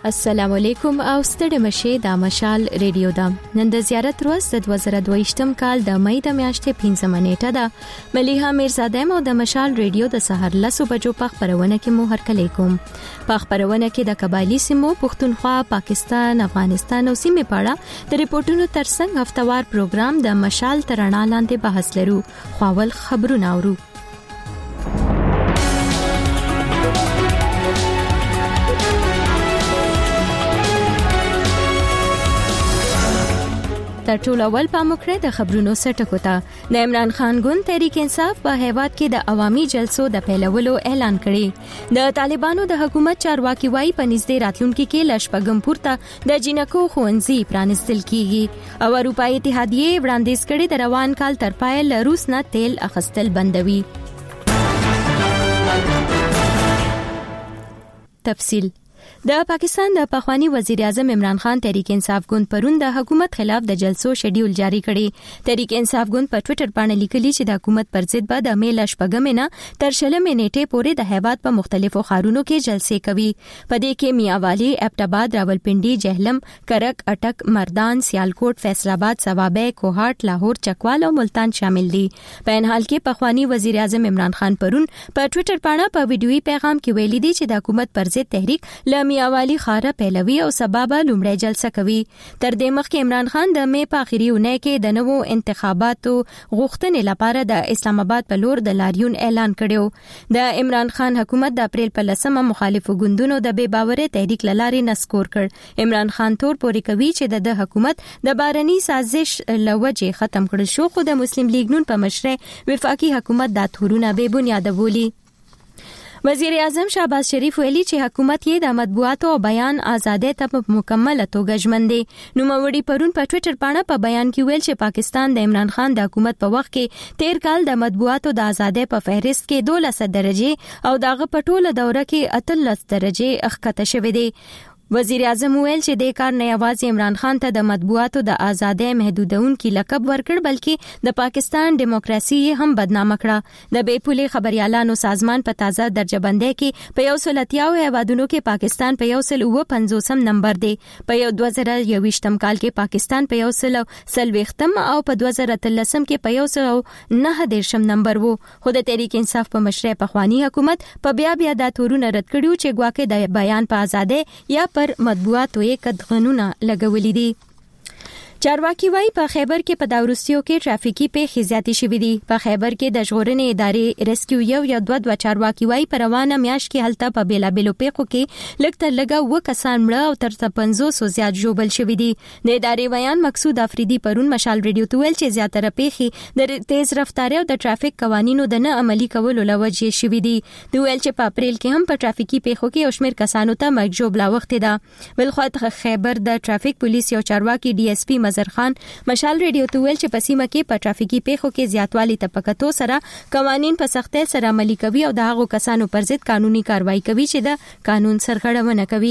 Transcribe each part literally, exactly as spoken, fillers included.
السلام علیکم او ستړي مشه د مشال ریډیو دا نن د زیارت ورځ د دوه زره دوه کال د مې د میاشتې پنځمه نیټه ده. مليحه میرزاده مو د مشال ریډیو د سحر لسو بجو په خبرونه کې مو هرکلی کوم. په خبرونه کې د قبایلی سیمو پښتونخوا، پاکستان، افغانستان او سیمې په اړه د ریپورتونو ترڅنګ هفتوار پروګرام د مشال ترنا لاندې بحث لرو. خواول خبرونه اورو. تر ټولو اول په مخکره د خبرونو سرټکو ته د عمران خان ګوند تحریک انصاف په هیواد کې د عوامي جلسو د پیلولو اعلان کړی. د طالبانو د حکومت چارواکي وايي په نږدې راتلونکي کې لشپګم پورته د جنکو ښوونځي پرانستل کیږي او اروپایي اتحادیه وړاندیز کړي د روان کال تر پای له روس نه تیل اخیستل بندوي. تفصیل د پاکستان د پخوانی وزیر اعظم عمران خان تحریک انصاف ګوند پرون د حکومت خلاف د جلسو شیډیول جاری کړي. تحریک انصاف ګوند په ټوئیټر باندې لیکلي چې د حکومت پر ضد به د میل شپږم نه تر شلم نیټه پورې د هیواد په مختلفو ښارونو کې جلسې کوي. په دې کې میاوالی، ابټاباد، راولپنډي، جهلم، کرک، اټک، مردان، سیالکوټ، فیصل آباد، سوابه، کوهاټ، لاهور، چکوال او ملتان شامل دي. په ان حال کې پخوانی وزیر اعظم عمران خان پرون په ټوئیټر باندې په ویډیوي پیغام کې ویلي دي چې د حکومت پر ضد تحریک میاوالی خاره پیلوي او سبب لومړی جلسه کوي. تر دې مخکې عمران خان د مې په اخیری اونۍ کې د نوو انتخاباتو غوښتنې لپاره د اسلام آباد په لور د لاریون اعلان کړو. د عمران خان حکومت د اپریل په لسمه مخالفو ګوندونو د بې باورۍ تحریک لارې نسکور کړ. عمران خان تور پورې کوي چې د حکومت د بارني سازش لوجه ختم کړل شو، خو د مسلم لیگ نون په مشرۍ وفاقي حکومت د تورونه به بنیاد بولی. وزیر اعظم شهباز شریف ویلي چې حکومت یې د مطبوعاتو او بیان آزادۍ ته په مکمله توګه ژمن دی. نوموړي پرون په ټوئیټر باندې په بیان کې ویل چې پاکستان د عمران خان د حکومت په وخت کې تیر کال د مطبوعاتو د آزادۍ په فهرست کې دولس درجه او دغه په ټوله دوره کې اتلس درجه اخکته شوې دي. وزیر اعظم ویل چې د کار نه یوازې عمران خان ته د مطبوعاتو د آزادۍ محدودونکي لقب ورکړ، بلکې د پاکستان دیموکراسي هم بدنامه کړه. د بې پولې خبريالانو سازمان په تازه درجه بندۍ کې په یو سل اتیا هیوادونو کې پاکستان په یو سل اوه پنځوسم نمبر دی. په یو دوه زره یوویشتم کال کې پاکستان په یو سل څلوېښتم او په دوه زره اتلسم کې په یو سل نهه دیرشم نمبر وو. خو د تحریک انصاف په مشرۍ پخوانی حکومت په بیا بیا د تورونه رد کړیو چې ګواکې د بیان په ازادۍ یا پر مطبوعاتو یې قدغنونه لګولې دي. چارواکي وايي په خیبر کې په داوروسیو کې ټرافیکي پیښې زیاتې شوې دي. په خیبر کې د ژغورنې ادارې ریسکیو یو یا دوه دوه چارواکي وايي په روانه میاشت کې هلته په بیلابیلو پیښو کې لږ تر لږه اووه کسان مړه او تر پنځوسو زیات ژوبل شوي دي. د ادارې ویان مقصود افریدي پرون مشال ریډیو ته ویل چې زیاتره پیښې د تیز رفتارۍ او د ټرافیک قوانینو د نه عملي کولو له وجې شوي دي. دوی ویل چې په اپریل کې هم په ټرافیکي پیښو کې یو شمېر کسانو ته مرګ ژوبله اوښتې ده. بلخوا خیبر د ټرافیک پولیس یو چارواکي ډي اس پی مظهر خان مشال ریډیو ته ویل چې په سیمه کې په ټرافیکي پیښو کې زیاتوالی ته په کتو سره قوانین په سختۍ سره عملي کوي او د هغو کسانو پر ضد قانوني کاروایی کوي چې د قانون سرغړونه کوي.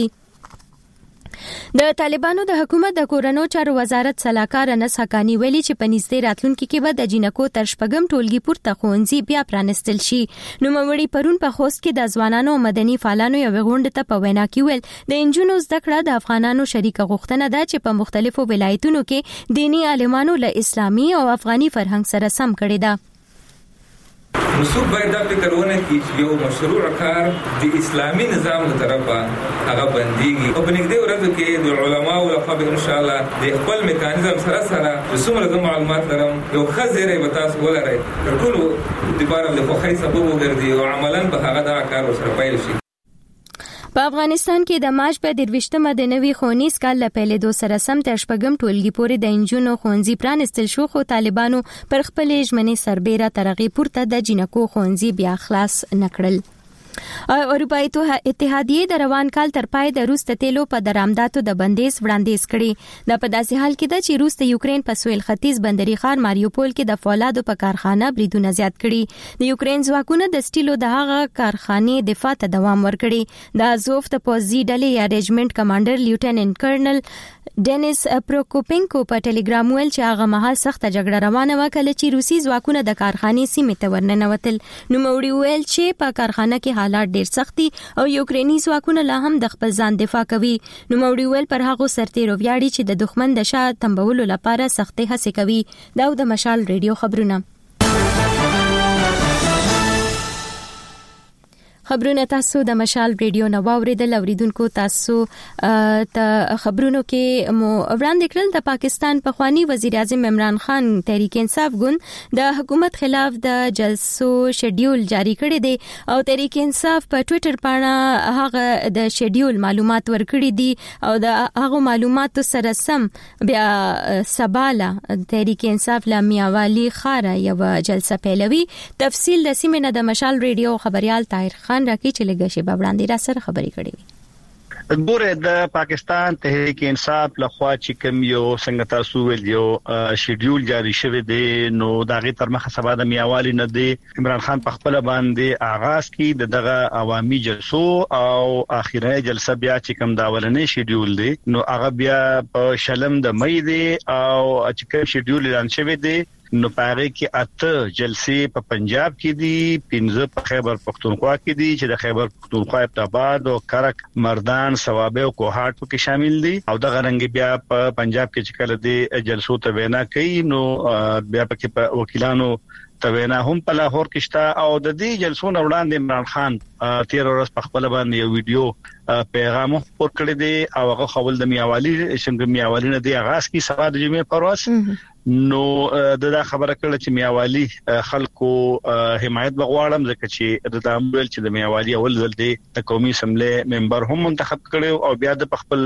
د طالبانو د حکومت د کورونو چارو وزارت سلاکار انس حقانی ویلي چې په نږدې راتلونکي کې به د جنکو تر شپږم ټولګي پورته ښوونځي بیا پرانستل شي. نوموړي پرون په خوست کې د ځوانانو او مدني فعالانو یو غونډه ته په وینا کې ویل د انجونو زده کړه د افغانانو شریکه غوښتنه ده چې په مختلفو ولایتونو کې دینی عالمانو له اسلامي او افغاني فرهنګ سره سم کړي ده. نو څوک باید دا فکر ونه کړي چې یو مشروع کار د اسلامي نظام له طرفه هغه بنديږي او په نږدې ورځو کې د علماو لخوا به ان شاء الله د خپل میکانیزم سره سره د څومره معلومات لرم یو خزيره به تاسو ولرئ تر ټولو د بار د خوخي سبب وګرځي او عملاً به هغه دا کار وسره پیل شي. په افغانستان کې د مارچ په درویشتمه د نوي ښوونیز کال له پیلېدو سره سم تر شپږم ټولګي پورې د انجونو ښوونځي پرانستل شو، خو طالبانو پر خپلې ژمنې سربیره تر هغې پورته د جنکو ښوونځي بیا خلاص نه کړل. اروپایي اتحادیه د روان کال تر پای د روس د تیلو په درآمداتو د بندیز وړاندیز کړي. دا په داسې حال کې ده چې روس د یوکرين په سویل ختیځ بندري ښار ماریوپول کې د فولادو په کارخانه بریدونه زیات کړي. د یوکرين ځواکونو د سټیلو د هغه کارخانې دفاع ته دوام ورکړي. د ازوف د پوځي ډلې یا ریجمنټ کمانډر لیوټننټ کرنل ډینیس پروکوپینکو په ټلګرام ویل چې هغه مهال سخته جګړه روانه و کله چې روسي ځواکونه د کارخانې سیمې ته ورننوتل. نو موړي ویل چې په کارخانه کې حالات ډیر سخت دي او یوکرینی ځواکونه لا هم د خپل ځان دفاع کوي. نو موري ویل پر هغه سرتیرو ویاړي چې د دښمن د شا تنبولو لپاره سختي هڅه کوي. دا د مشال ریډیو خبرونه. خبرونه تاسو د مشال ریډیو نو اوریدل. اوریدونکو تاسو ته خبرونو کې مو وړاندې کړل د پاکستان پخوانی وزیر اعظم عمران خان تحریک انصاف ګوند د حکومت خلاف د جلسو شیډیول جاری کړی دی او تحریک انصاف په ټوئیټر باندې هغه د شیډیول معلومات ورکړي دي او د هغه معلوماتو سره سم بیا سباله تحریک انصاف له میاوالی خاره یو جلسه پیلوي. تفصیل د سیمه د مشال ریډیو خبريال طاهر خان راکی چې لږه شی وړاندې را سره خبرې کړې وي. ګوره د پاکستان تحریک انصاف لخوا چې کوم یو څنګه تاسو ویل یو شیډیول جاری شوی دی نو داغه تر مخه سبا د میاوالی نه دی عمران خان په خپل باندې آغاز کی دغه عوامي جلسو او اخیری جلسه بیا چې کوم دا ولنې شیډیول دی نو هغه بیا په شلم د مې دی او چې کوم شیډیول اعلان شوی دی نو پاره کې اته جلسې په پنجاب کې دي، پنځه په خیبر پختونخوا کې دي چې د خیبر پختونخوا ابتاباد او کرک مردان سوابه او کوهاټ کې شامل دي او د غرنګ بیا په پنجاب کې چې کله دي جلسو ته وینا کوي نو بیا پکې په وکیلانو ته وینا هم په لاهور کې شته او د دې جلسو نه وړاندې عمران خان تیر ورځ په خپل باندې یو ویډیو پیغام ورکړ کړی دی او هغه خپل د میاوالی څنګه میاوالی نه دی آغاز کی سبا د جمعې پرواز نو دا خبره کړه چې میاوالی خلکو حمایت بغواړم ځکه چې د تامل چې د میاوالی اول ځل دی د قومي اسمبلی ممبر هم منتخب کړو او بیا د خپل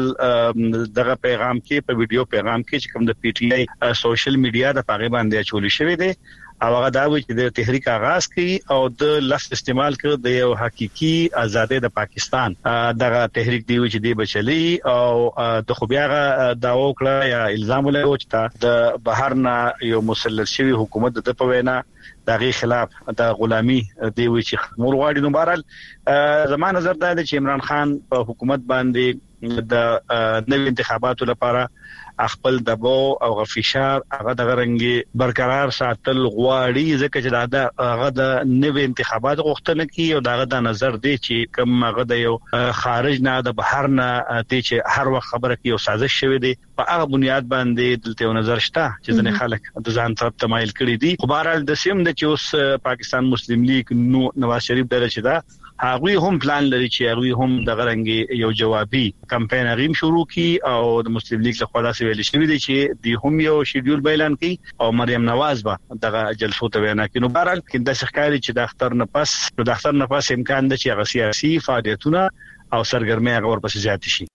دغه پیغام کې په ویډیو پیغام کې چې کوم د پی ټی آی سوشل میډیا د پاغي باندې چولې شوی دی او هغه دا و چې د تحریک آغاز کړي او د لفظ استعمال کړ د یو حقيقي ازادي د پاکستان دغه تحریک دی چې دی بچلی او د خو بیا دا وکړه یا الزام لګو چې د بهرنا یو مسلط شوی حکومت د په وینا دغه خلاف د غلامي دی چې مور غواړي نو بهرال زموږ نظر دا دی چې عمران خان په حکومت باندې د نوي انتخاباتو لپاره خپل دباو او غفشار هغه د غرنګي برقرار ساتل غواړي ځکه چې دا هغه د نوي انتخابات غوښتنه کوي او داغه د نظر دی چې کوم هغه د یو خارج نه د بهر نه ته چې هر وخت خبره کوي او سازش شوی دی په هغه بنیاد باندې دلته یو نظر شته چې ځنې خلک د ځان طرف تمایل کړي دي خو بهرحال د سیم د چې اوس پاکستان مسلم لیگ نو نواز شریف درچې دا هغه هم پلان لري چې هغه هم د غرنګي یو جوابي کمپاین غیم شروع کی او د مسلم لیگ له خوا سره ویل شوی دی چې دی هم یو شیډیول اعلان کړي او مریم نواز به دغه جلسو ته وینا کوي نو بهرحال کله د ښکاری چې د اختر نه پس د اختر نه پس امکان ده چې هغه سیاسي فعالیتونه او سرګرمي هغه ورپسې زیات شي.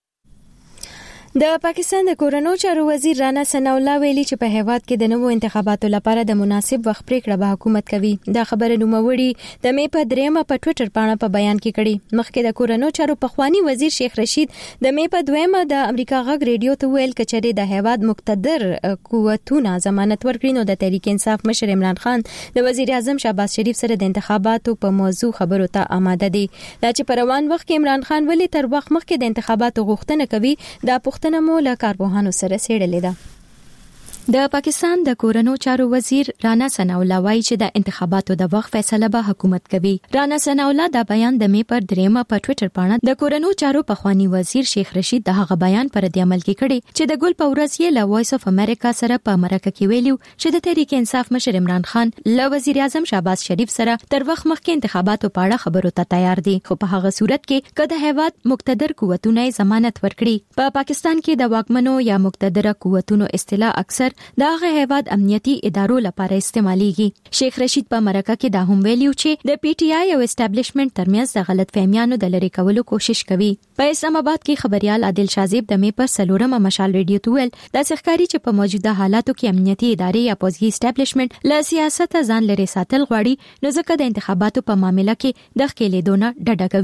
د پاکستان د کورونو چارو وزیر رانا ثناء الله ویلي چې په هیواد کې د نوو انتخاباتو لپاره د مناسب وخت پریکړه به حکومت کوي. دا خبره نوموړي د مې په دریمه په ټوئیټر باندې په بیان کې کړي. مخکې د کورونو چارو پخوانی وزیر شیخ رشید د مې په دویمه د امریکا غږ ریډیو ته ویل کچري د هیواد مقتدر قوتونه ضمانت ورکړي نو د تحریک انصاف مشر عمران خان د وزیر اعظم شهباز شریف سره د انتخاباتو په موضوع خبرو ته آماده دي. دا چې په روان وخت کې عمران خان ولې تر وخت مخکې د انتخاباتو غوښتنه کوي دا پوښتنه مو له کارپوهانو سره څېړلې ده. د پاکستان د کورونو چارو وزیر رانا ثناء الله وایي چې د انتخاباتو د وخت فیصله به حکومت کوي. رانا ثناء الله دا بیان د مې پر دریمه په ټوئیټر باندې د کورونو چارو پخوانی وزیر شیخ رشید د هغه بیان پر د عمل کې کړي چې د ګل په ورځ یې له وایس اف امریکا سره په مرکه کې ویلو چې د تحریک انصاف مشر عمران خان له وزیر اعظم شهباز شریف سره تر وخت مخکې انتخاباتو په اړه خبرو ته تیار دي خو په هغه صورت کې کله هیواد مقتدر قوتونه ضمانت ورکړي. په پاکستان کې د واکمنو یا مقتدره قوتونو اصطلاح اکثر د هغه هیواد امنیتي ادارو لپاره استعماليږي. شیخ رشید په مرکه کې دا هم ویلي چې د پی ټی آی او اسټابلیشمنت ترمنځ د غلط فهمیانو د لری کولو کوشش کوي. په اسلام آباد کې خبريال عادل شازیب د مې پر سلورمه مشال ریډیو ته ویل د ښکاری چې په موجوده حالاتو کې امنیتي ادارې یا پوځي اسټابلیشمنت له سیاست ځان لري ساتل غواړي نو ځکه د انتخاباتو په معاملې کې د ښکېلې دونه ډډه کوي.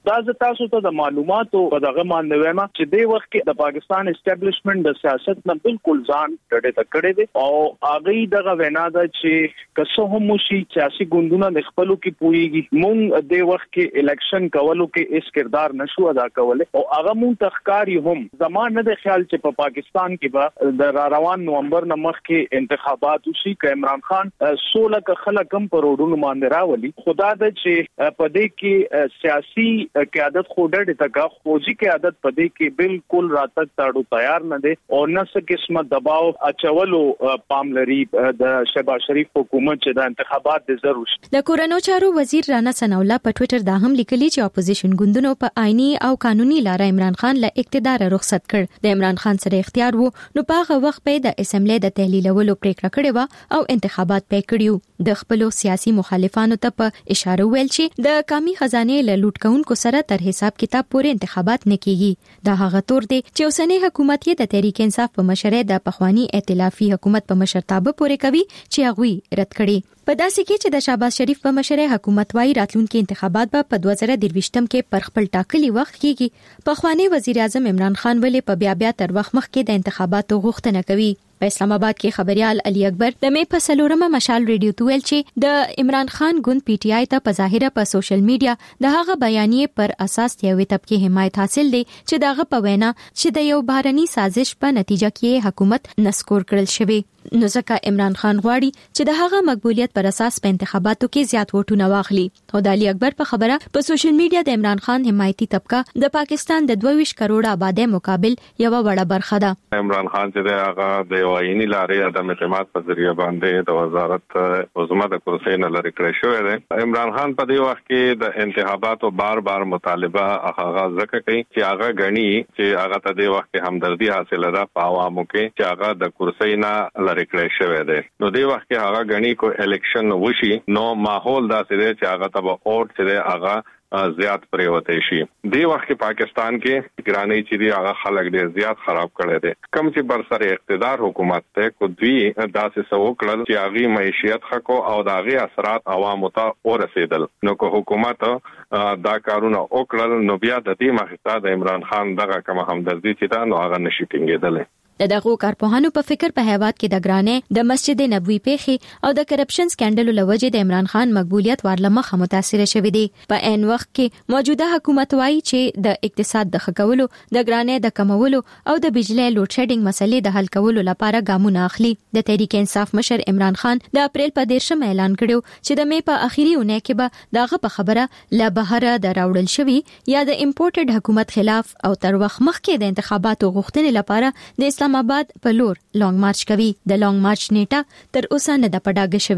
دا ز تاسو ته د معلوماتو په دغه باندې وایم چې د وخت کې د پاکستان اسټابلیشمنت د سیاست نه بالکل ځان ډډه تکړه دي او هغه دغه وینا ده چې کسو هم شي سیاسي ګوندونه د خپلو کې پويږي مونږ د وخت کې الیکشن کولو کې اس کردار نشو ادا کولای او هغه مونږ تخکاری هم زمانه د خیال چې په پاکستان کې به د روان نومبر نمخ کې انتخابات وشي ک عمران خان سولہ ک خلک هم پروډونو باندې راولي خدا د چې په دې کې سیاسي قیادت خوډه تکا فوجي قیادت په دې کې بالکل راتګ تاړو تیار نه دي او نه څه قسمه دباو اچولو پاملري د شهباز شریف حکومت چې د انتخابات د ضرورت د کورونو چارو وزیر رانا ثناءالله په ټوئیټر دا هم لیکلي چې اپوزیشن ګوندونو په آئینی او قانوني لار عمران خان له اقتدار رخصت کړ د عمران خان سره اختیار وو نو په هغه وخت په د اسمبلی د تحلیلولو پریکړه کړې و او انتخابات پې کړیو د خپل سیاسي مخالفانو ته په اشاره ویل چې د قومي خزانه له لوټ کونکو سره تر حساب کتاب پورې انتخابات نه کیږي دا هغه تور دی چې اوسنی حکومت یې د تحریک انصاف په مشرۍ د پخوانی ائتلافي حکومت په مشرتابه پورې کوي چې هغه رد کړي په داسې کې چې د شهباز شریف په مشرۍ حکومت وايي راتلونکي انتخابات به په دوه زره درویشتم کې پر خپل ټاکلي وخت کېږي پخوانی وزیر اعظم عمران خان ولې په بیا بیا تر وخت مخکې د انتخاباتو غوښتنه کوي په اسلام آباد کې خبريال علي اکبر د مې په سلورمه مشال ریډیو تویل چې د عمران خان ګوند پی ټی آی ته په ظاهره په سوشل میډیا د هغه بیانیه پر اساس یوې طبقه حمایت حاصل دی چې دغه په وینا چې د یو بهرني سازش په نتیجه کې حکومت نسکور کړل شوی نو ځکه عمران خان غواړي چې د هغه مقبولیت پر اساس په انتخاباتو کې زیات ووټونه واخلي او د علي اکبر په خبره په سوشل میډیا د عمران خان حمایتي طبقه د پاکستان د دوه ویشت کروڑه آبادی مقابل یو وړه برخه ده عمران خان چې هغه د آئینی لارې د اعتماد په ذریعہ باندې د وزارت عظما د کرسۍ نه لري کړی شوی دی عمران خان په دې وخت کې د انتخاباتو بار بار مطالبه هغه ځکه کوي چې هغه غني چې هغه ته د وخت کې همدردي حاصله ده په عوامو کې چې هغه د کرسۍ نه لري کړی شوی دی نو د وخت کې هغه غني کو الیکشن وشي نو ماحول داسې دی چې هغه ته اوټ چې هغه زیات پریوته شي دی وخت کې پاکستان کې ګرانی چې دی هغه خلک ډیر زیات خراب کړي دي کم چې بر سر اقتدار حکومت ته کو دوی داسې سو کړل چې هغه معیشت خکو او داغي اثرات عوامو ته ورسېدل نو کو حکومت دا کارونه وکړل نو بیا د دې مخه د عمران خان دغه کوم همدردي چې دا نو هغه نشي ټینګېدل د دغه کارپوهانو په فکر په هیواد کې د ګرانې د مسجد نبوي پیښې او د کرپشن سکانډل لوجې د عمران خان مقبولیت ورلمخه متاثر شوې دي په عین وخت کې موجوده حکومت وايي چې د اقتصاد د خکولو د ګرانې د کمولو او د بجلی لوډ شیډینګ مسلې د حل کولو لپاره ګامونه اخلي د تحریک انصاف مشر عمران خان د اپریل په دیرشم اعلان کړو چې د مې په اخیری اونۍ کې به دغه په خبره لا بهره د راوړل شوی یا د امپورټډ حکومت خلاف او تر وخت مخکې د انتخاباتو غوښتنې لپاره د اسلام آباد په لور لانګ مارچ کوي د لانګ مارچ نیټه تر اوسه نه د پډاګه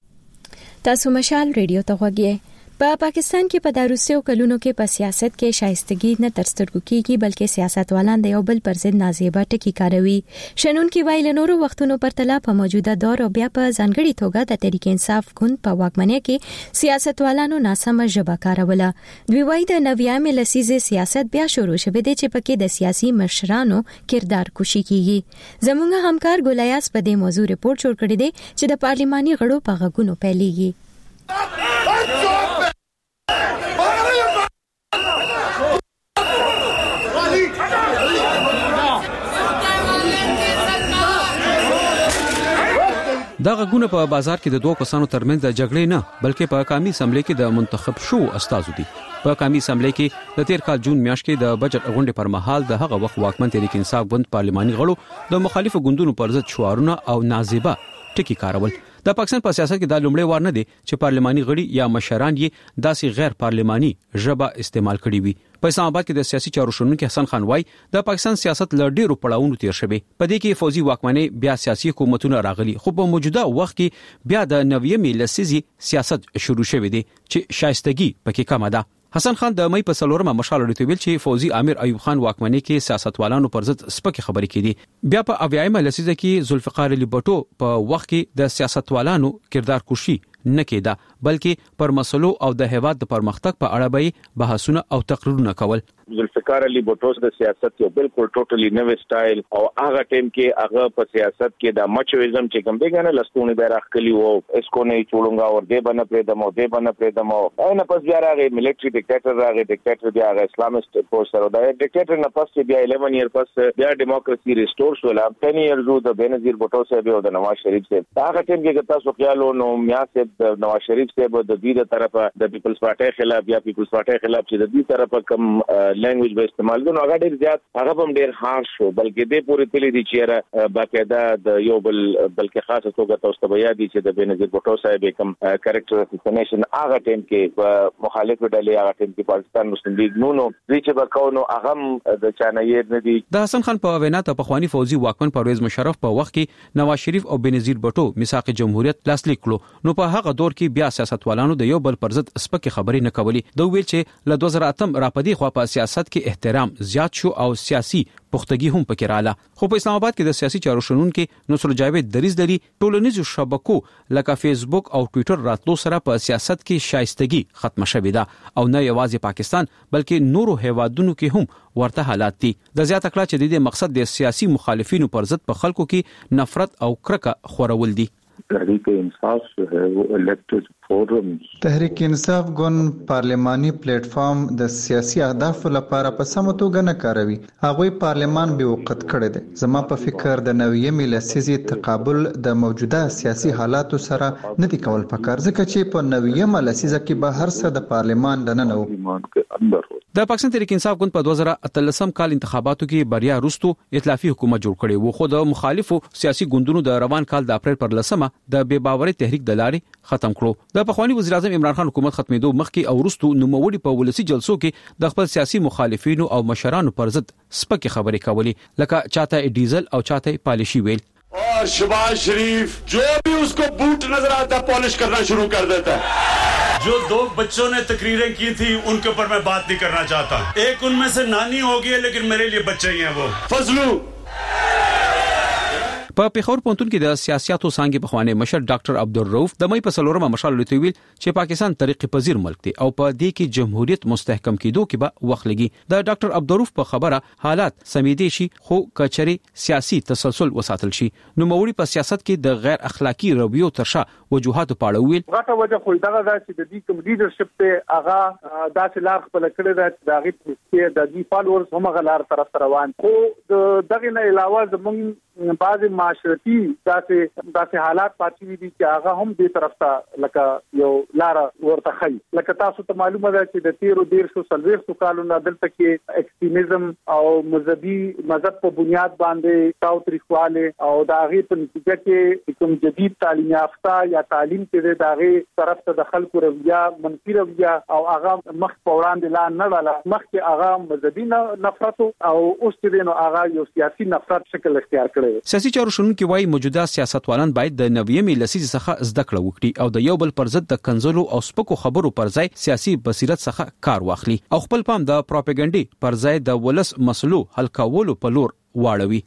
شوی تاسو مشال ریډیو ته غوږی په پاکستان کې په داروسیو کلونو کې په سیاست کې شایستګي نه ترسترګو کیږي بلکې سیاستوالان د یو بل پر ضد نازیبه ټکی کاروي شنن کې وایي له نورو وختونو پرتله په موجوده دور او بیا په ځانګړي توګه د تحریک انصاف ګوند په واکمنۍ کې سیاستوالانو ناسمه ژبه کاروله دوی وایي د نویمه لسیزه سیاست بیا شروع شوه د چې پکې د سیاسي مشرانو کردار کوشي کیږي زموږ همکار ګولیاس په دې موضوع ریپورت جوړ کړی دی چې د پارلماني غړو په غږونو پیلېږي دا غږونه په بازار کې د دوه کسانو ترمنځ د جګړې نه بلکې په قومي اسمبلی کې د منتخب شو استازو دي په قومي اسمبلی کې د تیر کال جون میاشت کې د بجټ غونډې پر مهال د هغه وخت واکمن تحریک انصاف ګوند پارلماني غړو د مخالفو ګوندونو پر ضد شعارونه او نازیبه ټکی کارول د پاکستان په سیاست کې دا لومړی وار نه دی چې پارلماني غړي یا مشران یې داسې غیر پارلماني ژبه استعمال کړي وي په اسلام آباد کې د سیاسي چارو شنونکي حسن خان وای د پاکستان سیاست ل ډیرو پړاوونو تیر شوی په دې کې فوزي واکمنۍ بیا سیاسي حکومتونه راغلي خو په موجوده وخت کې بیا د نویمه لسیزي سیاست شروع شوی دی چې شایستګي پکې کمه ده حسن خان د مې په سلورمه مشال لري ویل چې فوزي امیر ایوب خان واکمنۍ کې سیاستوالانو پر ضد سپکې خبرې کړي بیا په اویایمه لسیزه کې ذوالفقار علي بټو په وخت کې د سیاستوالانو کردار کوشي نه کېده بلکې پر مسلو او د هیواد د پرمختګ په اړه به بحثونه او تقریرونه کول. ذوالفقار علي بوټو د سیاست یو بالکل ټوټلی نوې سټایل او هغه ټیم کې هغه په سیاست کې د مچویزم چې کوم دی کنه لستونی به راخلی وو اسکو نه چولونګا اور دی بنه پرې دمو دی بنه پرې دمو نه پس بیا راغی ملټری ډیکټیټر راغی ډیکټیټر بیا راغی اسلامست پوسټر دا ډیکټیټر نه پس بیا eleven year پس بیا ډیموکراسي ریسټور شول ten years د بنظیر بوټو صاحب او د نواز شریف صاحب هغه ټیم کې تاسو خیالو نو میا صاحب د نواز شریف صاحب د دې طرفه د پیپلز پارټي خلاف یا پیپلز پارټي خلاف چې د دې طرفه کم لینګویج به استعمال کوي هغه ډیر زیات هغه هم ډیر هارش شو بلکې دې پوری تللی دي چې را باقاعده د یو بل بلکې خاصه توګه تاسو ته بیا دي چې د بنظیر بوټو صاحب کوم کریکټر اساسینیشن هغه ټیم کې مخالف ډلې هغه ټیم کې پاکستان مسلم لیگ نو نو دې چې بکاونو هغه د چانایې نه دي. د حسن خان په وینا ته پخوانی فوزي واکمن پرویز مشرف په وخت کې نواز شریف او بنظیر بوټو میثاق جمهوریت لاسلیک کړو نو په هغه دور کې بیا سیاستوالانو د یو بل پر ضد سپکې خبرې نه کولې. دوی ویل چې ل دوه زره اته را پدې خو په سیاست کې احترام زیات شو او سیاسي پختګي هم پکې رااله. خو په اسلام آباد کې د سیاسي چارو شنونکو نصر جاوید دریز لري ټولنیزو شبکو لکه فیسبوک او ټوئیټر راتلو سره په سیاست کې شایستګي ختم شوې ده او نه یوازې پاکستان بلکې نورو هیوادونو کې هم ورته حالات دي. د زیاته کړه چې د دې مقصد د سیاسي مخالفینو پر ضد په خلکو کې نفرت او کرکه خورول دي. تحریک انصاف جو ہے وہ الیکٹڈ فورم تحریک انصاف ګوند پارلماني پلیټ فارم د سیاسي اهدافو لپاره په سمه توګه نه کاروي. هغه پارلمان به وقت کړی دی. زما په فکر د نوې لسیزي تقابل د موجوده سیاسي حالاتو سره نه دی کول پکار ځکه چې په نوې لسیزه کې به هر څه د پارلمان دننه وو. د پاکستان تحریک انصاف ګوند په دوه زره اتلسم کال انتخاباتو کې بریا وروسته ائتلافي حکومت جوړ کړي وو خو د مخالفو سیاسي ګوندونو د روان کال د اپریل پر لسمه د بے باوري تحریک د لارې ختم کړو. د پخوانی وزیر اعظم عمران خان حکومت ختمېدو مخکې او وروسته نوموړي په ولسی جلسو کې د خپل سیاسي مخالفینو او مشرانو پر ضد سپکې خبرې کولې لکه چاته ډیزل او چاته پالیشي ویل. और शहबाज शरीफ जो भी उसको बूट नजर आता है पॉलिश करना शुरू कर देता है. जो दो बच्चों ने तकरीरें की थी उनके ऊपर मैं बात नहीं करना चाहता. एक उनमें से नानी होगी लेकिन मेरे लिए बच्चे ही हैं वो फजलू. په پیښور پونتون کې د سیاستو څنګه په خوانې مشر ډاکټر عبدالرؤف د مې په سلورمه مشال لته ویل چې پاکستان طریقې پذیر ملک دی او په دې کې جمهوریت مستحکم کېدو کې به وخت لګي. د ډاکټر عبدالرؤف په خبره حالات سمیدي شي خو کچري سیاسي تسلسل وساتل شي. نو موري په سیاست کې د غیر اخلاقی رویو ترشا وجوهات په اړه ویل. غټه وجه خو دا ده چې د دې کوم لیډرشپ ته هغه داسې لار خپل کړی دا د هغه چې د دې فالوورز هم غلار طرف روان خو دغه نه علاوه زموږ بعض معاشرتي داسې داسې حالات پاتې دي چې هغه هم دې طرف ته لکه یو لار ورته خي. لکه تاسو ته معلومه ده چې د تیرو ډیرشو سلويختو کالونو دلته کې ایکستریمزم او مذهبي مذهب په بنیاد باندې تاوتریخواله او د هغه په نتیجه کې کوم جدید تعلیم یافته یا تعلیم کې د هغه طرف ته د خلکو رویه منفي رویه او هغه مخ په وړاندې لا نه لاله مخ کې هغه مذهبي نفرت او اوس چې نو هغه یو سیاسي نفرت شکل اختیار کړی. سیاسي چارو شنونکو وايي موجوده سیاستوالان باید د نوې لسیزې څخه زده کړه وکړي او د یو بل پر ضد د کنزلو او سپکو خبرو پر ځای سیاسي بصیرت څخه کار واخلي او خپل پام د پروپاګاندا پر ځای د ولس مسلو حل کولو په لور واړوي.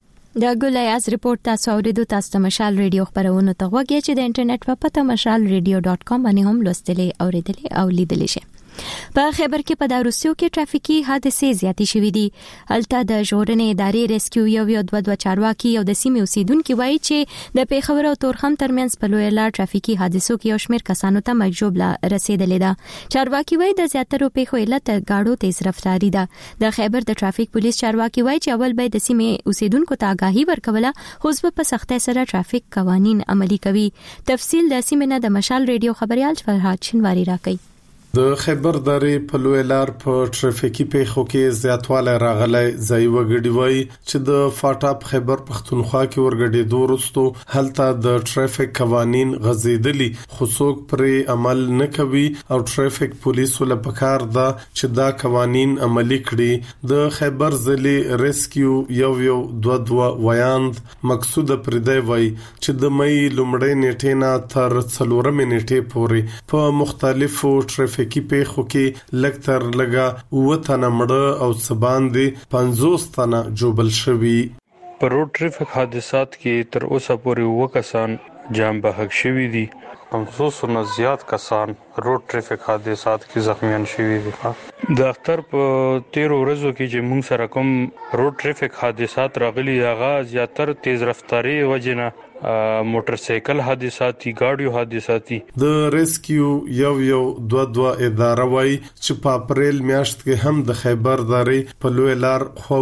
د ګولیاز ریپورت تاسو اوریدو تاسو ته مشال ریډیو خبرونه ته وګورئ چې د انټرنیټ په پته مشال ریډیو ډاټ کام باندې هم لوستلې اوریدلې او لیدلې شي. په خیبر کې په داروسیو کې ټرافیکي حادثې زیاتې شوې دي. الته د ژغورنې ادارې ریسکیو یو یو دوه دوه چارواکي او د سیمې اوسیدونکو وایي چې د پیښور او تورخم ترمنځ په لوی لار ټرافیکي حادثو کې یو شمېر کسانو ته مرګ لا رسیدلې ده. چارواکي وایي د زیاترو پیښو علت ګاډو تیز رفتاری ده. د خیبر د ټرافیک پولیس چارواکي وایي چې اول به د سیمې اوسیدونکو ته آگاهي ورکوله خو اوس په سختۍ سره ټرافیک قوانین عملي کوي. تفصیل د سیمې نه د مشال ریډیو خبريال فرهاد شنواری راکړي. د خیبر درې په لوی لار په ټرافیکي پیښو کې زیاتواله راغلی. ځای وګړي وایي چې د فاټاپ خیبر پښتونخوا کې ورګډېدو وروسته هلته د ټرافیک قوانین غځېدلي خو څوک پرې عمل نه کوي او ټرافیک پولیسو له پکار ده چې دا قوانین عملي کړي. د خیبر ضلع ریسکیو یو یو دوه دوه ویاند مقصود پردی وایي چې د مې لومړۍ نیټې نه تر څلورمې نیټې پورې په مختلفو ټرافیک کې پیښو کې لکتر لګا وته مړه او سبان دي پنځوس تنه جوبل شوی. په روډ ټریفیک حادثات کې تر اوسه پورې وکسان جام بحق شوي دي. پنځوس نه زیات کسان روډ ټریفیک حادثات کې زخمیان شوي دي. د اختر په تیرو ورځو کې چې موږ سره کوم روډ ټریفیک حادثات راغلي هغه زیاتر تیز رفتاری وجنه موټر سایکل حادثاتي گاډیو حادثاتي. د ریسکیو یو یو دو دو اداره وای چې په اپریل میاشت کې هم د خیبر درې په لوی لار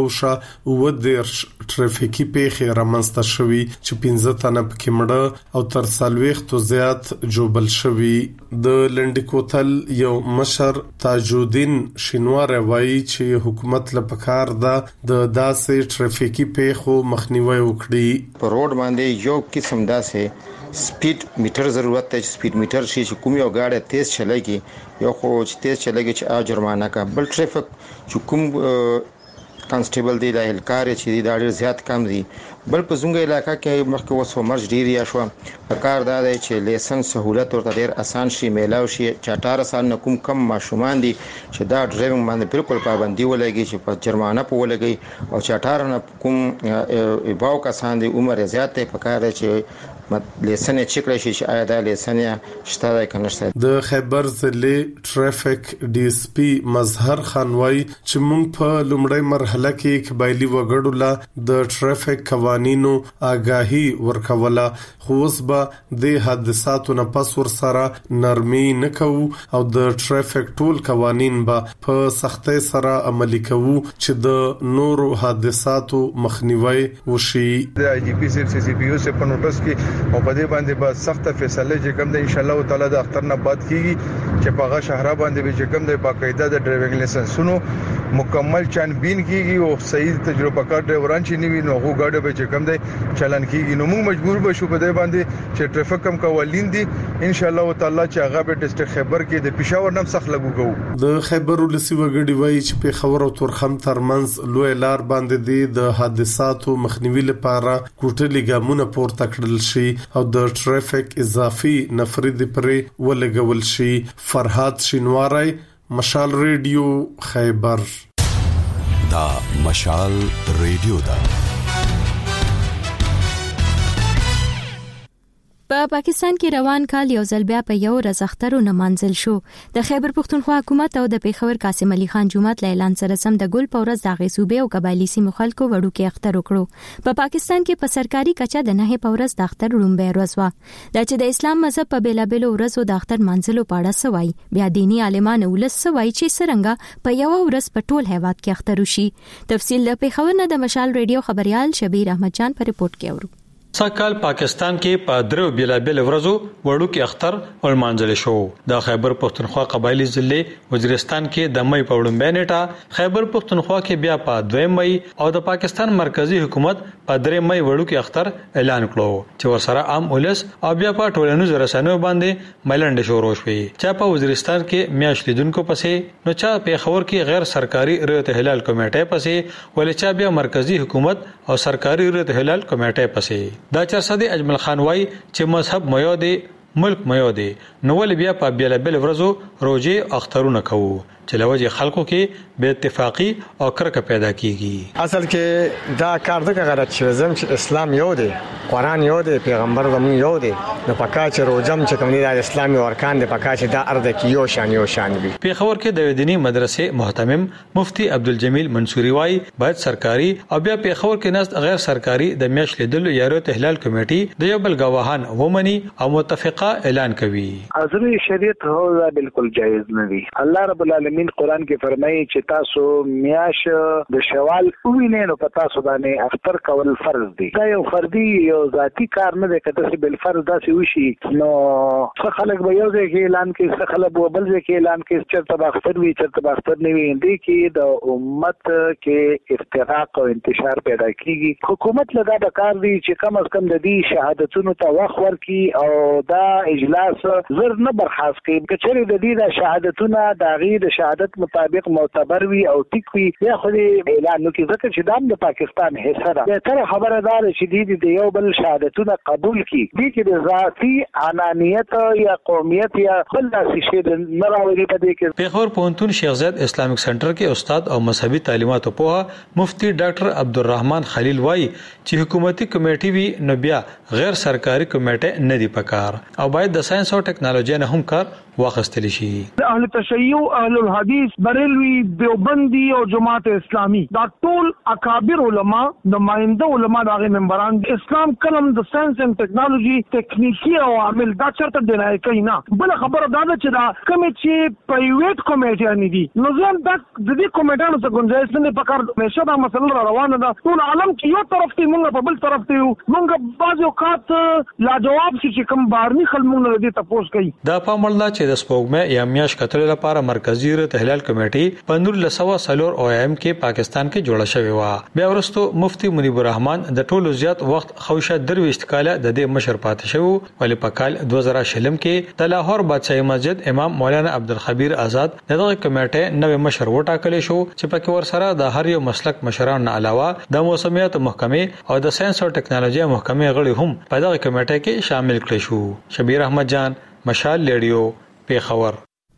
خوښه و د ټریفیکي پیښې رامنځته شوې چې پنځه تنه پکې مړه او تر څلوېښتو زیات جوبل شوي. د لنډکوتل یو مشر تاجودین شینوار وای چې حکومت له پکار ده د داسې ټریفیکي پیښو مخنیوي وکړي. په روډ باندې یو قسم داسې سپیډ میټر ضرورت دی چې سپیډ میټر شي چې کوم یو گاډي تیز چلایي یو خو چې تیز چلایي چې ا جرمانه کا بل ټریفیک چې کوم کانسټیبل دی د هلکار چې دا ډیر زیات کم دي. بل په زونګ علاقہ کې مخکې وسو مرج ډیر یا شو په کار دا دی چې لیسن سہولت ورته ډیر اسان شي میلاو شي. چې اټھارہ سال نه کوم کم ماشومان دي چې دا ډرایوینګ باندې بالکل پابندي ولګي چې په جرمانه په ولګي او چې اټھارہ نه کوم باو کسان دي عمر زیات ته په کار چې لیسن چیک راشي چې آیا دا لیسن شته دا کنه. د خیبر ضلع ټریفیک ډي اس پی مظهر خان وای چې موږ په لومړی مرحله کې قبایلی وګړو لا د ټریفیک قوانینو آگاهی ورکوله خو اوس به د حادثاتو نه پس ور سره نرمي نکو او د ټریفیک ټول قوانین به په سختۍ سره عملي کوو چې د نورو حادثاتو مخنیوي وشي. د آی جی پی سی سی پی یو سے په نوټس کې او په دې باندې به سخت فیصله چې کوم د ان شاء الله تعالی د اختر نه بعد کیږي چې په هغه شهره باندې به چې کوم د باقاعده د ډرایوینګ لایسنسونو مکمل چانبین کیږي او صحیح تجربه کار ډرایوران چې نیوي نو هغه ګاډي به چې کوم دی چلن کیږي. نو موږ مجبور بشو په دې باندې چې ټریفیک کم قوانین دي ان شاء الله تعالی چې هغه به ډسټریکټ خیبر کې د پېښور نم سخت لګو کوو. د خیبر ولسی وګړي وایي چې په خبر او تورخم ترمنځ لوی لار باندې دي د حادثاتو مخنیوي لپاره کوټلي ګامونه پورته کړل شي او د ټریفیک اضافي نفرې د پرې ولګول شي. فرهاد شینواری مشال ریډیو خیبر. دا مشال ریډیو دا. په پاکستان کې روان کال یو ځل بیا په یو ورځ اختر نمانځل شو. د خیبر پښتونخوا حکومت او د پیښور قاسم علي خان جومات له اعلان سره سم د ګل په ورځ د غي صوبې او قبایلی سیمو خلکو وړوکی اختر وکړو. په پاکستان کې په سرکاري کچه د نه په ورځ د اختر رومبه ورځ وا د چې د اسلام مذهب په بیلابل ورځو د اختر منځلو پاړه سوای. بیا دینی عالمان ولس سوای چې سرنګ په یو ورځ په ټول هیواد کې اختر وشي. تفصیل د پیښور نه د مشال ریډیو خبريال شبیر احمد جان په رپورت کې اورو. سکهال پاکستان کې په درو بیلابل ورځو وړو کې اختر ولمانځل شو. د خیبر پښتونخوا قبایلی ضلع وزیرستان کې د مې په وړاندې نیټه خیبر پښتونخوا کې بیا په دویم مې او د پاکستان مرکزی حکومت په درې مې وړو کې اختر اعلان کړو چې ورسره عام ولس او بیا په ټولنیزو رسنیو باندې ملنډ شروع شوې. چې په وزیرستان کې میاش لیدونکو پسې نو چا په خبر کې غیر سرکاري ریت هلال کمیټه پسې ولې چا بیا مرکزی حکومت او سرکاري ریت هلال کمیټه پسې. دا چرسدي اجمل خان وای چې مذهب ميو دی ملک ميو دی نو ول بیا په بیلابل ورځو روزه اخترونه کوو چې لوجه خلکو کې به اتفاقی او کرکه پیدا کیږي. اصل کې دا کار دغه غلط شوی زم چې اسلام یو دی قران یو دی پیغمبر زمون یو دی نو پکا چې روزم چې کوم دی د اسلامي ارکان دی پکا چې دا ارده کې یو شان یو شان وي. په خبر کې د دینی مدرسې محتمم مفتی عبدالجمیل منصوری وای باید سرکاري او بیا په خبر کې نست غیر سرکاري د میاش لیدل یارو تحلیل کمیټي د یو بل غواهان ومني او متفقه اعلان کوي. حضور شریعت هو دا بالکل جایز نه دی. الله رب العالمین من قران کې فرمایي چې تاسو میاش د شوال وینئ نو پتا سو باندې اختر کول فرض دی. دا یو فردي یو ذاتی کار نه دی کته چې بل فرض داسې وشي نو څه خلک به یو ځای کې اعلان کوي څه خلک به بل ځای کې اعلان کوي چې تر اختر وی چې تر اختر نه وي دی کې د امت کې افتراق او انتشار پیدا کیږي. حکومت لدا د کار دی چې کم از کم د دې شهادتونو ته وخت ورکړي او دا اجلاس زر نه برخاست کوي. کچېره د دې د شهادتونو د غیر شهادت مطابق معتبر وي او ټیک وي یا خو اعلان وکړي ځکه چې دا د پاکستان حصہ ده. تر خبردار چې د یو بل شهادتونه قبول کړي دي چې د ذاتی انانیت یا قومیت یا بل داسې شی نه راوړي په دې کې. پیښور پوهنتون شیخ زید اسلامیک سنټر کې استاد او مذهبي تعلیمات په مفتی ډاکټر عبدالرحمن خلیل وایي چې حکومتي کمیټې وی نو بیا غیر سرکاري کمیټه نه دی پکار او باید د ساينس او ټکنالوژي نه هم کار واخستل شي. اهل تشیع، اهل الحدیث، بریلوی، دیوبندی او جماعت اسلامی دا ټول اکابر علما نماینده علما دغه ممبران اسلام کلم د ساينس اند ټکنالوژي تکنیکی او عامل دا چرته دی نه کینا. بل خبره دا ده چې دا کمیټه پرایویټ کمیټه نه دي نو ځم دا د دې کمیټانو څخه گنجائش نه پکار همیشه دا مسله روانه ده. ټول عالم کې یو طرف ته مونږ په بل طرف ته یو مونږ بعض اوقات لا جواب شي کوم بارني خلمونه دې تاسو کوي. دا په عمل چې د سپوږمۍ یا میاش کتل لپاره مرکزی تحلیل کمیټه په نور لسوا سالور او ایم کې پاکستان کې جوړه شوې و. بیا ورستو مفتی منیب الرحمن د ټولو زیات وخت خوشه درويشت کاله د دې مشر پاتې شو ولی په کال دوه زره شلم کې د لاهور بادشاہي مسجد امام مولانا عبدالخبیر آزاد دغه کمیټه نوې مشر وټاکل شو چې پکې ور سره د هر یو مسلک مشران علاوه د موسمیات محکمې او د ساينس او ټکنالوژي محکمې غړي هم په دغه کمیټه کې شامل کړي شو. شبیر احمد جان، مشال ریډیو، پیښور.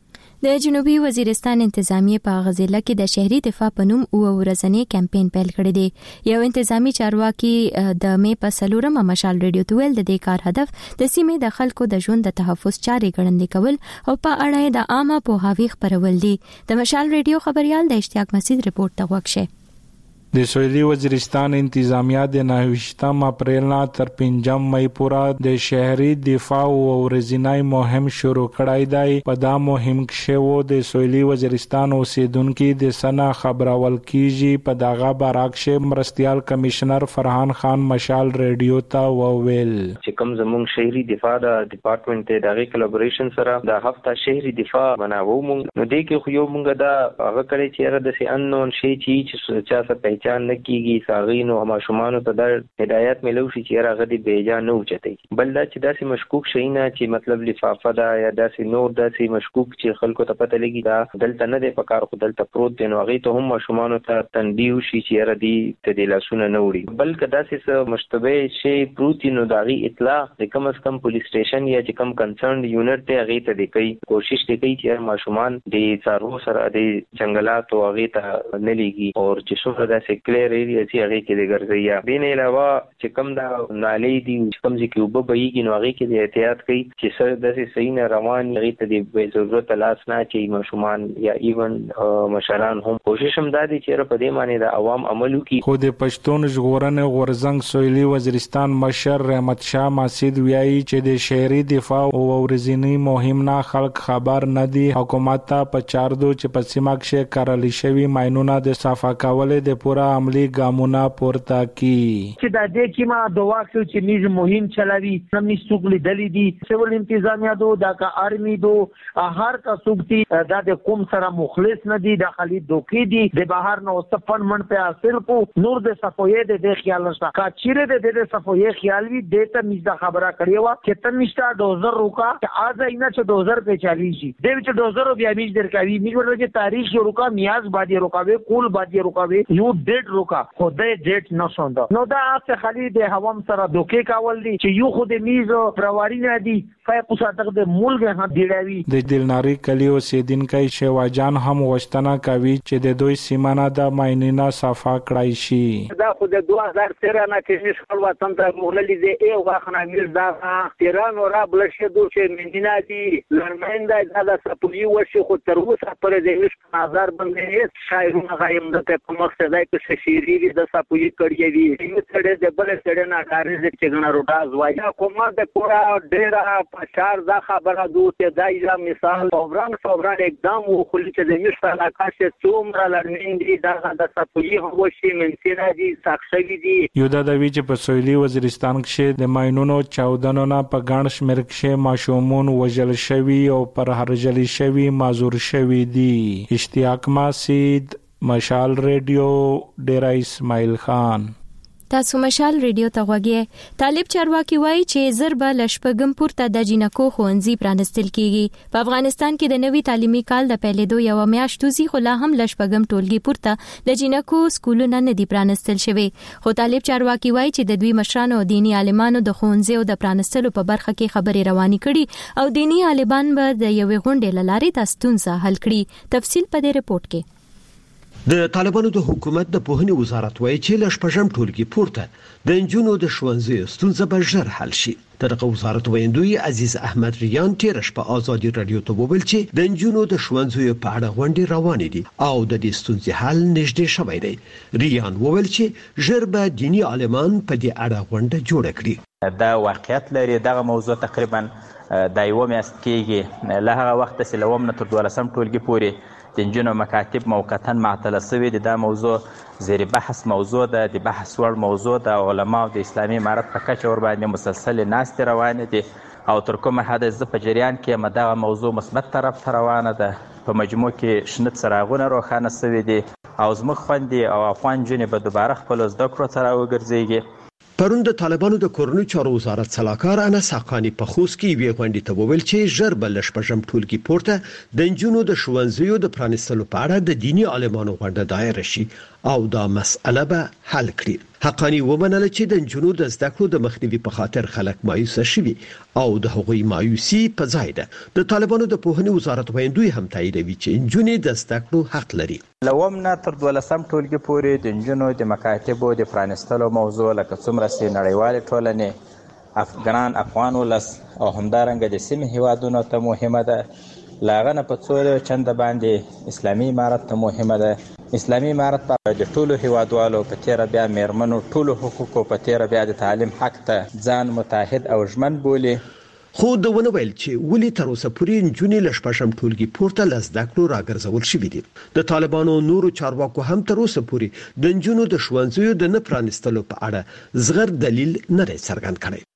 د جنوبي وزیرستان انتظامیه په غزله کې د شهري دفاع په نوم او ورځنی کمپاین پیل کړی دی. یو انتظامی چارواکي د می په سلورمه مشال ریډیو ته ویل د دې کار هدف د سیمې د خلکو د ژوند د تحفظ چارې ګړندې کول او په اړه د عامه پوهاوی خپرول دي. د مشال ریډیو خبريال د اشتیاق مسعود رپورټ ته وکشه. د سویلي وزیرستان انتظامیه د نهویشتم اپریل نه تر پنځم مې پورې د شهري دفاع او ورځنی مهم شروع کړای دی. په دا مهم کې وو د سویلي وزیرستان اوسیدونکو د سنا خبرول کیږي. په دغه برعکس مرستيال کمشنر فرحان خان مشال ریډیو ته وویل چې کوم زموږ شهري دفاع د ډپارټمنټ ته دغه کلابوریشن سره د هفته شهري دفاع بناوو موږ نو دې کې خو یو موږ دا هغه کړی چې را د سي انون شي چې چا څه پہچان نه کیږي ساغینو او ماشومان ته د هدایت ملو شي چې راغلي دی بیجا نه اوچتي بل دا چې داسې مشکوک شي نه چې مطلب لفافه دا یا داسې نور داسې مشکوک چې خلکو ته پته لګي دا دلته نه دی په کار خو دلته پروت دی نو هغه ته هم ماشومان ته تنبیه شي چې را دي ته د لاسونه نه وړي بلکې داسې مشتبه شي پروت نو داغي اطلاع د کم از کم پولیس سټیشن یا چې کم کنسرن یونټ ته هغه ته دی کوي کوشش دی کوي چې ماشومان د څارو سره د جنگلات او هغه ته نه لګي او چې څومره داسې کلیر ایریا چې هغه کې د ګرځي بین علاوه چې کم دا نالې دي چې کم ځکه وب بهيږي نو هغه کې د احتیاط کوي چې سره داسې صحیح نه روان هغه ته د به ضرورت لاس نه چې ماشومان یا ایون مشران هم کوشش هم دادي چې په دې معنی د عوام عملو کې خو د پښتون ژغورنې غورزنګ سویلي وزیرستان مشر رحمت شاه ماسید ویایي چې د شهري دفاع او ورځنی مهم نه خلک خبر نه دي حکومت ته په چاردو چې په سیمه کې کارل شوی ماينونه د صفا کول د پورا عملی ګامونه پورته کی چې د دې کې ما دوا کوي چې نیز مهم چلاوي سم نشټوګلي دلی دي سیول انتظامیه دو د کا ارمی دو هر کا سوګتي د کوم سره مخلص نه دي د خالي دوکي دي د بهر نو صفن من په حاصل کو نور د صفوی د خیال نشته کا چیرې د د صفوی خیال وی د ته مزه خبره کړی و چې تم نشته دوزر روکا چې اځه اینا چې دوزر په چالي شي د چې دوزر بیا میج درکاوي میج ورته تاریخ جو روکا میاز بادي روکاوي کول بادي روکاوي یو ډیټ روکا خدای ډیټ نه شوند نو دا اته خالي د هوام سره دوکي کاول دي چې یو خو د میزو پرواري نه دي فایق صادق د ملک نه دیړاوي د دلناری کلیو سیدینکای شواجان هم وشتنه کوي چې د دوی سیمانه د ماینینا صفا کړای شي دا خو د دوه هزار تیرہ نه کې خپل وطن ته موللی دی او واخنه میر دا تیران را بلشه دو چې مندینا دي لرمنده دا سپوی وشي خو تر اوسه پر د هیڅ نظر باندې شاعرونه غایم د په مقصد دی چې شيری د سپوی کړی دی یو څړې د بل څړې نه کاري چې څنګه روډاز وایي کومه د پورا ډیره پچار دا خبره دوته دایره مثال فوران فوران اقدام او خلی چې د مشت علاقه چې څومره لرنین دي دا د سپوی هو شي منسینه دي ساخشوي دي یو د دوی چې په سویلي وزیرستان کې د ماينونو چاودنو نه په ګڼ شمیر کې ماشومون وژل شوی او پر هرجلی شوی معذور شوی دي اشتیاق مسعود مشال ریډیو ډیرا اسماعیل خان تاسو مشال ریډیو ته غوږی. طالب چارواکي وایي چې زرب لشپګم پورته د جنکو خوندزي پرانستل کیږي. په افغانستان کې د نوي تعلیمي کال د پیلېدو یو میاشت وزي خو لا هم لشپګم ټولګي پورته د جنکو سکولونه نه دي پرانستل شوی. خو طالب چارواکي وایي چې د دوی مشرانو او دینی عالمانو د خوندزي او د پرانستلو په برخه کې خبرې روانې کړي او دینی عالمان به د یوې غونډې لارې د ستونزه حل کړي. تفصیل په دې رپورت کې. د طالبانو د حکومت د پوهنې وزارت وایي چې لشپږم ټولګي پورته د انجونو د ښوونځي ستونزه به ژر حل شي. دغه وزارت ویندوی عزیز احمد ریان تیر شپه آزادي رادیو ته وویل چې د انجونو د ښوونځي په اړه غونډې روانې دي او د دې ستونزې حل نږدې شوی دی. ریان وویل چې ژر به دینی عالمان په دې اړه غونډه جوړه کړي. دا واقعیت لري. دغه موضوع تقریبا د یو میاشت کېږي له هغه وخت چې لوم نه تر دولسم ټولګي پورې د انجونو مکاتب موقتا معطله شوي دي. دا موضوع زیر بحث موضوع ده، د بحث وړ موضوع ده. علما او د اسلامي امارت په کچه ور باندې مسلسل ناستې روانې دي او تر کومه حد زه په جریان کې یم دغه موضوع مثبت طرف ته روانه ده. په مجموع کې شنه څراغونه روښانه شوي دي او زموږ خویندې او افغان نجونې به دوباره خپلو زده کړو ته راوګرځېږي. پرون د طالبانو د کورنۍ چارو وزارت سلاکار انس حقانی په خوست کې وی غونډې ته وویل چې ژر بل شپږم ټولګي پورته د انجونو د ښوونځیو د پرانستلو په اړه د دینی عالمانو غونډه دایر شي او دا مسأله به حل کړي. حقانی ومنل چې د انجونو د زده کړو د مخنیوي په خاطر خلک مایوسه شوي او د هغوی مایوسي په ځای ده. د طالبانو د پوهنې وزارت ویندوی هم تاییدوي چې انجونې د زده کړو حق لري. لوم نه تر دولسم ټولګي پورې د انجونو د مکاتبو د پرانستلو موضوع لکه څومره چې نړیوالې ټولنې افغان افغان ولس او همدارنګه د سیمې هیوادونو ته مهمه ده. لاغه نه په څو چنده باندې اسلامي امارت ته مهمه ده. اسلامي امارت په د ټولو هیوادوالو په تیر بیا میرمنو ټولو حقوقو په تیر بیا د تعلیم حق ته ځان متحد او ژمن بولي. خو د ونه ویل چې ولې تر اوسه پورې نجونې لشپږم ټولګي پورته لزده کړو راګرځول شوې دي. د طالبانو نورو چارواکو هم تر اوسه پورې د نجونو د ښوونځیو د نه پرانستلو په اړه زغر دلیل نه دی څرګند کړی.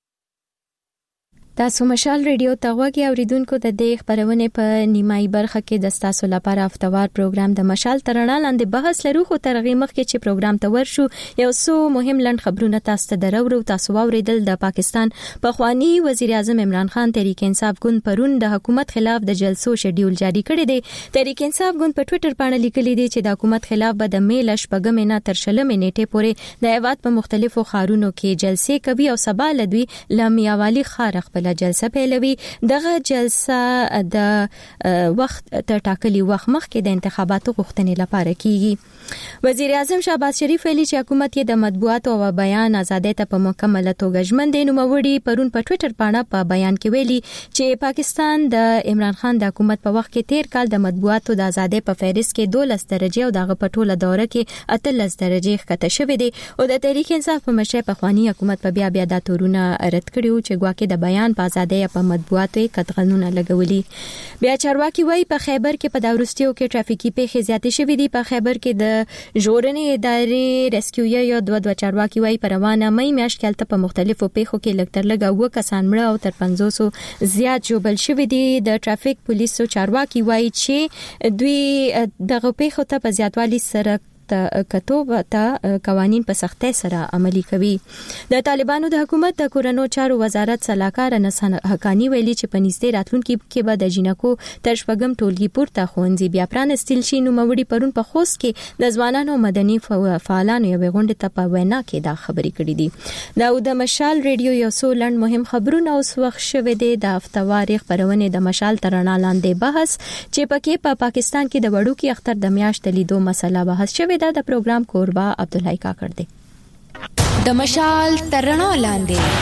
تاسو مشال ریډیو ته غوږی اوریدونکو د دې خبرونه په نیمایي برخه کې د تاسو لپاره افتوار پروګرام د مشال ترڼا لاندې بحث لرو. خو ترغه مخ کې چې پروګرام ته ورشو یو څو مهم لند خبرونه تاسو ته درو. تاسو اوریدل د پاکستان پخوانی وزیر اعظم عمران خان تحریک انصاف ګوند پرون د حکومت خلاف د جلسو شیډول جاری کړی دی. تحریک انصاف ګوند په ټوئیټر باندې لیکلی دی چې د حکومت خلاف به د میل شپږم نه تر شلمې نیټه پورې د هیواد په مختلفو خارونو کې جلسې کوي او سبا لدوی لامیاوالي خار خپل جلسه پیلوي. دغه جلسه د وخت تر ټاکلي وخت مخکې د انتخاباتو غوښتنې لپاره کیږي. وزیر اعظم شهباز شریف ویلي چې حکومت یې د مطبوعات او بیان ازادۍ ته په مکمله توګه ژمن دی. نو موري پرون په ټوئیټر باندې په بیان کې ویلي چې پاکستان د عمران خان د حکومت په وخت کې تیر کال د مطبوعاتو د ازادۍ په فهرست کې دولس درجه او دغه په ټوله دوره کې اتلس درجه ښکته شوې دي او د تحریک انصاف په مشر په خواني حکومت په بیا بیا د تورونه رد کړیو چې ګواکې د بیان په ازادۍ په مطبوعاتو کتغنونه لګولي. بیا چارواکي وایي په خیبر کې په داورستیو کې ټرافیکي پیښې زیاتې شوې دي. په خیبر کې د ژغورنې ادارې ریسکیو یا دوه دوه چارواکي وایي په روانه مې میاشت کې په مختلفو پیښو کې لږ تر لږه اوه کسان مړه او تر پنځوس زیات ژوبل شوي دي. د ټرافیک پولیسو چارواکي وایي چې دوی دغه پیښو ته په زیاتوالي سره کتوب ته قوانين په سختۍ سره عملي کوي. د طالبانو د حکومت د کورونو چارو وزارت سلاکار انس حقانی ویلي چې په نږدې راتلونکي کې به د جنکو تر شپږم ټولګي پورته خوندزي بیا پرانستل شي. نو موري پرون په خوست کې د ځوانانو مدني فعالانو یو غونډه ته په وینا کې دا خبرې کړې دي. دا د مشال ریډیو یو څو لند مهم خبرونه اوس وخت شوه دي د هفتوار خبرونه د مشال ترڼا لاندې بحث چې پکې په پا پاکستان کې د وړو کې اختر د میاشت لیدو مسله بحث شوه. دا د پروګرام کوربا عبدالحی کاکړ دی. د مشال ترڼا لاندې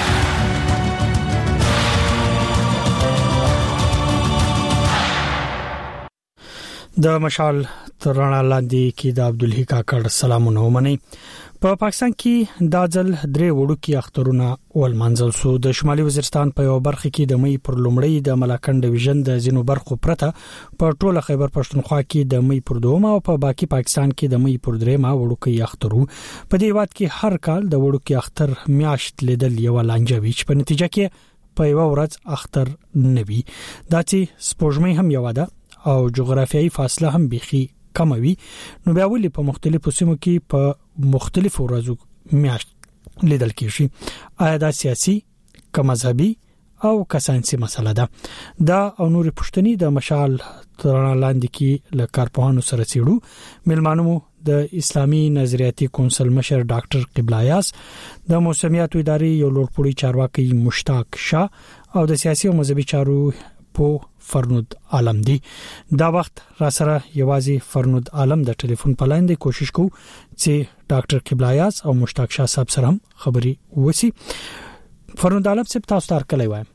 د مشال ترڼا لاندې کې د عبدالحی کاکړ سلامونه ومني. په پاکستان کې د ځل درې وړوکی اخترونه ول منځل سو. د شمالي وزیرستان په یو برخه کې د مې پر لومړی د ملاکنډ ډیویژن د زینو برخو پرته په ټوله خیبر پښتونخوا کې د مې پر دوم او په باقي پاکستان کې د مې پر درېما وړوکی اخترو. په دې وخت کې هر کال د وړوکی اختر میاشت لیدل یو لانجوي چې په نتیجه کې په یو ورځ اختر نوي. دا چې سپوږمۍ هم یو ده او جغرافیایي فاصله هم بيخي کموي. نو بیا ولې په مختلفو سیمو کې په مختلفو ورځو میاشت لیدل کیږي. آیا دا سیاسي که مذهبي او که ساينسي مسله ده؟ دا او نور پښتني د مشال ترانه لاندې کې له کارپوهانو سره سیړو. ملمانو د اسلامي نظریاتي کونسل مشر ډاکټر قبله یاس، د موسمیاتو ادارې یو لوړپوړي چارواکي مشتاق شاه او د سیاسي او مذهبي چارو په فرنود عالم دی. دا وخت را سره یوازې فرنود عالم د ټلیفون په لاین دی. کوشش کوو چې ډاکټر قبله یاس او مشتاق شاه صاحب سره هم خبري وسی. فرنود عالم صاحب تاسو تر کله وای؟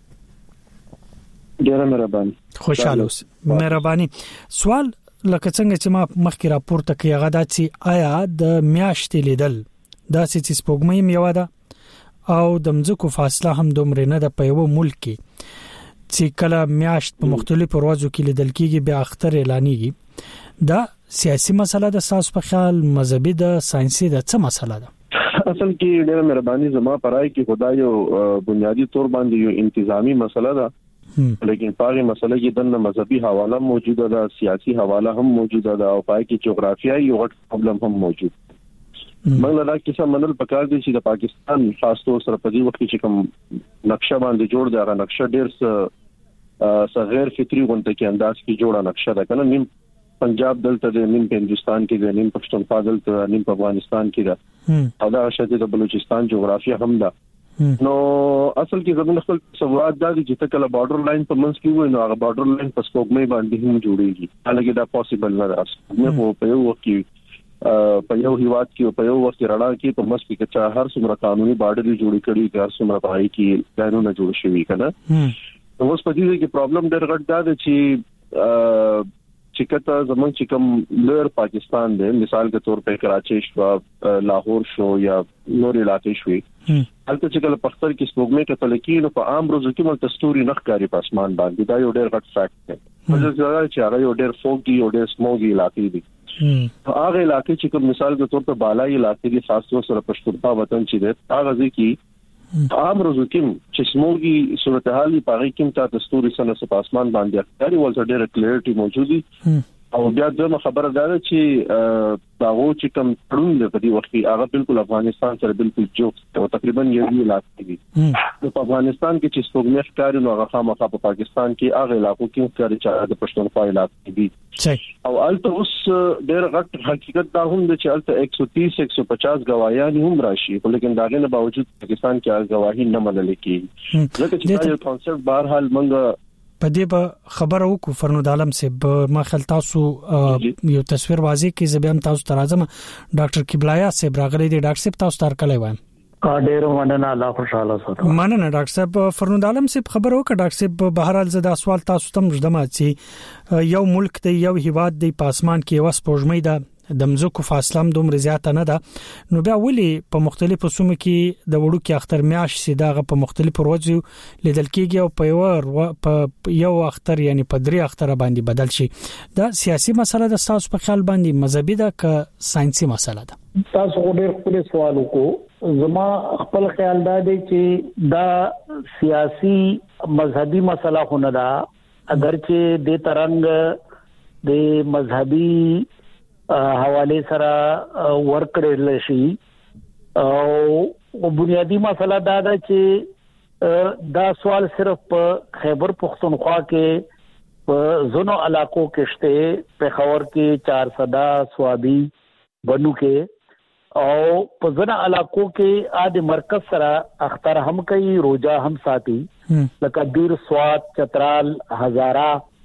ډیره مهرباني. خوشاله اوسئ. مهرباني. سوال لکه څنګه چې ما مخکې راپورته کړی هغه دا چې آیا د میاشتې لیدل دا چې سپوږمۍ یو ده او د مځکو فاصله هم دومره نه ده په یو ملک کې چې کله میاشت په مختلفو ورځو کې لیدل کېږي بیا اختر اعلانېږي، دا سیاسي مسله ده ساس په خیال، مذهبي ده، ساينسي ده، څه مسله ده؟ اصل کې ډېر مهرباني زما پرای کې خدای یو بنیادی طور باندې یو انتظامی مسله ده، لیکن پاره مسله کې دنه مذهبي حواله موجوده ده، سیاسي حواله هم موجوده ده او پای کې جغرافیایي یو غټ پرابلم هم موجود. مګر دا کیسه منل پکار دي چې د پاکستان خاص طور سره په دې وخت کې کوم نقشه باندې جوړ دی، هغه نقشه ډېر څه غیر فطري غونډه کې انداز کې جوړه نقشه ده کنه. نیم پنجاب دلته د نیم هندستان کې د نیم پښتونخوا دلته نیم افغانستان کې ده او دا شته د بلوچستان جغرافیه هم ده. نو اصل کې زموږ خپل سواد دا دي چې تکله بارډر لاین په منځ کې وي نو هغه بارډر لاین په سپوږمۍ باندې هم جوړيږي، حالانکه دا پوسیبل نه ده. نو په یو وخت کې په یو هیواد کې په یو وخت رڼا کې په مسکی کې چې هر څومره قانوني بارډر جوړی کړي، هر څومره پای کې قانون جوړ شوی کنه. نو اوس په دې کې پرابلم ډېر غټ ده چې چې کته زمونږ چې کوم لویر پاکستان دی، مثال کے طور په کراچي شو، لاهور شو یا نور علاقې شوي، هلته چې کله پختر کې سپوږمۍ کې تلکی نو په عام روزو کې مل تستوري نخ کاری په اسمان باندې، دا یو ډېر غټ فیکټ دی. په ځای چې هغه یو ډېر فوګي او ډېر سموګي علاقې دي. هغه علاقې چې کوم مثال کے طور په بالای علاقې دي، خاص طور سره پښتونخوا وطن چې دی، هغه ځکه عام روزو کې چې سموګي صورتحال په هغه کې تا تستوري سره په اسمان باندې اختیاري ولته ډېر کلیئرټي موجودي. او بیا دغه خبره ده چې دا و چې کوم پرون د دې وخت هغه بالکل افغانستان سره بالکل جوړ او تقریبا یو علاقې دي. په افغانستان کې چې څوګمې ښکاري نو هغه خامخا په پاکستان کې هغه علاقو کې ښکاري چې د پښتونخوا علاقې دي. او البته اوس ډېر غټ حقیقت دا هم چې البته ایک سو تیس ایک سو پچاس گواهیان هم راشي، لیکن داغه نه باوجود پاکستان کې گواهی نه منل کېږي. ځکه چې دا یو کانسپټ بهر حال موږ په دې به خبر وکړو. فرنود عالم صاحب ما خل تاسو یو تصویر واضح کې زبېم تاسو ترازم ډاکټر قبله یاس صاحب راغلي دي. ډاکټر صاحب تاسو تر کله وایم؟ ډېر مننه، الله خوشاله اوسه. مننه ډاکټر صاحب. فرنود عالم صاحب خبر وکړه. ډاکټر صاحب بهر حال زدا سوال تاسو تم مجدمه چې یو ملک دی، یو هیواد دی، په اسمان کې یو سپوږمۍ ده، د مځکو فاصله هم دومره زیاته نه ده، نو بیا ولې په مختلفو سیمو کې د وړو کې اختر میاش سیداغه په مختلفو ورځو لیدل کېږي او په یو په یو اختر یعنی په درې اختر باندې بدل شي؟ دا سیاسي مسله ده تاسو په خیال باندې، مذهبي ده که ساينسي مسله ده؟ تاسو ډېر خپل سوال وکړو. زما خپل خیال دا دی چې دا سیاسي مذهبي مسله خو نه ده، اگر چې د ترنګ د مذهبي حواله سره ورکړل شي او بنیادی مسله دا ده چې دا سوال صرف په خیبر پختونخوا کې په زونو علاقو کې شته، پیښور کې چارسدا، سوابي، بنو کې او په زونو علاقو کې آد مرکز سره اختر هم کوي، روزه هم ساتي، لکه دیر، سوات، چترال، هزارا،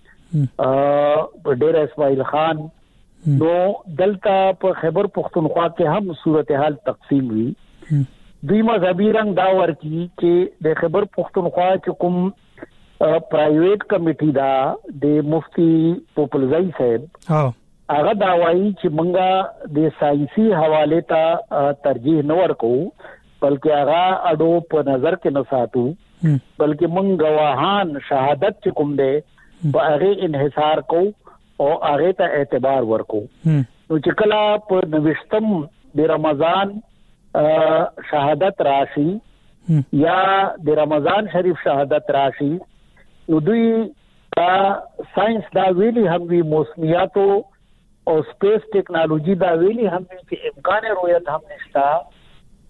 ډیر اسماعیل خان. نو دلته په خیبر پختونخوا کې هم صورتحال تقسیم وی. دوی مذهبي رنگ دا ورکی چې د خیبر پختونخوا کې کوم پرایویټ کمیټي دا د مفتی پوپلزای صاحب هغه دا وایي چې مونږه د ساينسي حواله ته ترجیح نه ورکو، بلکې هغه اډو په نظر کې نه ساتو، بلکې مونږ گواهان شهادت چې کوم دی په هغه انحصار کو او هغه ته اعتبار ورکو. نو چې کله په نوښتم د رمضان شهادت راشي یا د رمضان شریف شهادت راشي، نو دوی کا ساينس دا ویلي هم وی، موسمیات او سپیس ټیکنالوژي دا ویلي هم چې امکان رؤیت هم نشتا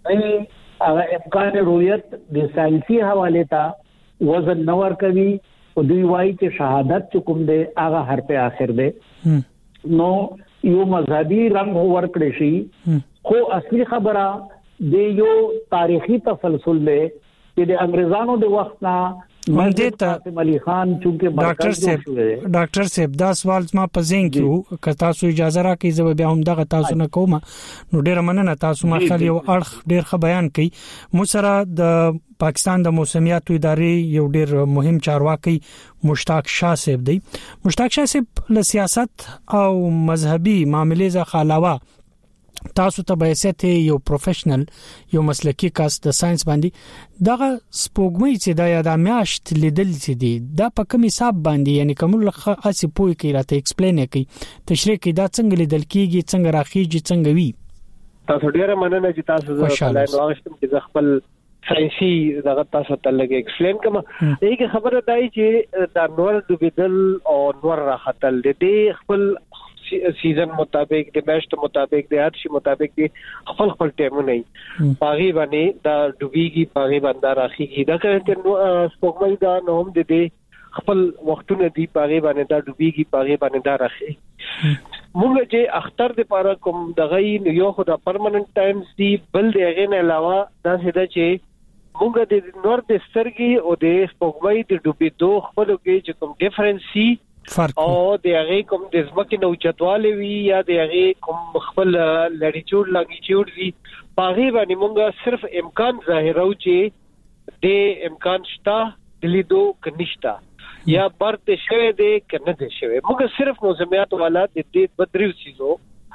هغه امکان رؤیت د ساينسي حواله ته وزن نور کوي او دوی وايي چې شهادت کوم دی هغه حرف اخر دی نو یو مذهبي رنگ ورکړي شي خو اصلي خبره د یو تاریخي تسلسل دی چې د انګريزانو د وخت نه مندې ته علي خان چونکه ډاکټر صاحب ډاکټر صاحب دا سوال ما پزین کیو که تاسو اجازه راکړئ زه به هم دغه تاسو نه کوم نو ډیر مننه تاسو ما خل یو اړخ ډیر ښه بیان کړي مو سره د پاکستان د موسمیاتو ادارې یو ډیر مهم چارواکي مشتاق شاه صاحب دی مشتاق شاه صاحب له سیاست او مذهبي معاملې ځخه علاوه تاسو ته به سته یو پروفیشنل یو مسلکی کس د ساينس باندې دغه سپوږمۍ چې دا یاد میاشت لیدل چې دي دا په کوم حساب باندې یعنی کوم لخه اسی پوي کوي راته ایکسپلین کوي تشریح کوي دا څنګه لیدل کیږي څنګه راخیږي څنګه وی تاسو ډیره مننه چې تاسو زه نوښتم چې خپل ساينسي دغه تاسو ته لګي ایکسپلین کوم دغه خبره دای چې دا نور دوبدل او نور راختل دي خپل سیزن مطابق د میاشت مطابق د هر شي مطابق دی خپل خپل ټیم نه پاغي باندې دا ډوبيږي پاغي باندې راخيږي دا چې سپوږمۍ دا نوم د دې خپل وختونه دی پاغي باندې دا ډوبيږي پاغي باندې دا راخي موږ چې اختر د پاره کوم دغه یو خو دا پرمننت ټایمز دی بل دغه نه علاوه دا سده چې موږ د نور د سترګي او د سپوږمۍ د ډوبېدو خپل کې چې کوم ډیفرنس سی او د هغه کوم د ځمکې نو چتواله وی یا د هغه کوم خپل لټیټیوډ لانګیټیوډ وی پاغي باندې مونږه صرف امکان ظاهرو چې د امکان شته د لیدو کنيشتا یا برته شوه د کنه د شوه مونږه صرف موسمیات والا د دې بدریو سيزو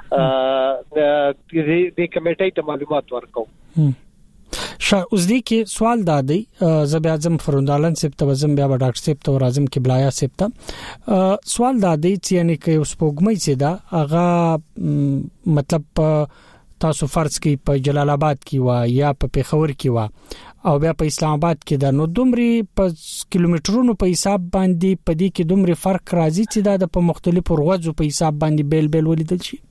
ا د کمیټې ته معلومات ورکو شاه اوس دې کې سوال دادی زبې اعظم فروندالن سپ ته وزم بیا ډاکټر سپ ته اعظم قبلایا سپ ته سوال دادی چې یعنی کې اوس پوګمې چې دا هغه مطلب تاسو فرض کې په جلال آباد کې وا یا په پیښور کې وا او بیا په اسلام آباد کې دا نو دومره په کیلومترونو په حساب باندې په دې کې دومره فرق راځي چې دا د په مختلفو ورځو په حساب باندې بیل بیل ولیدل شي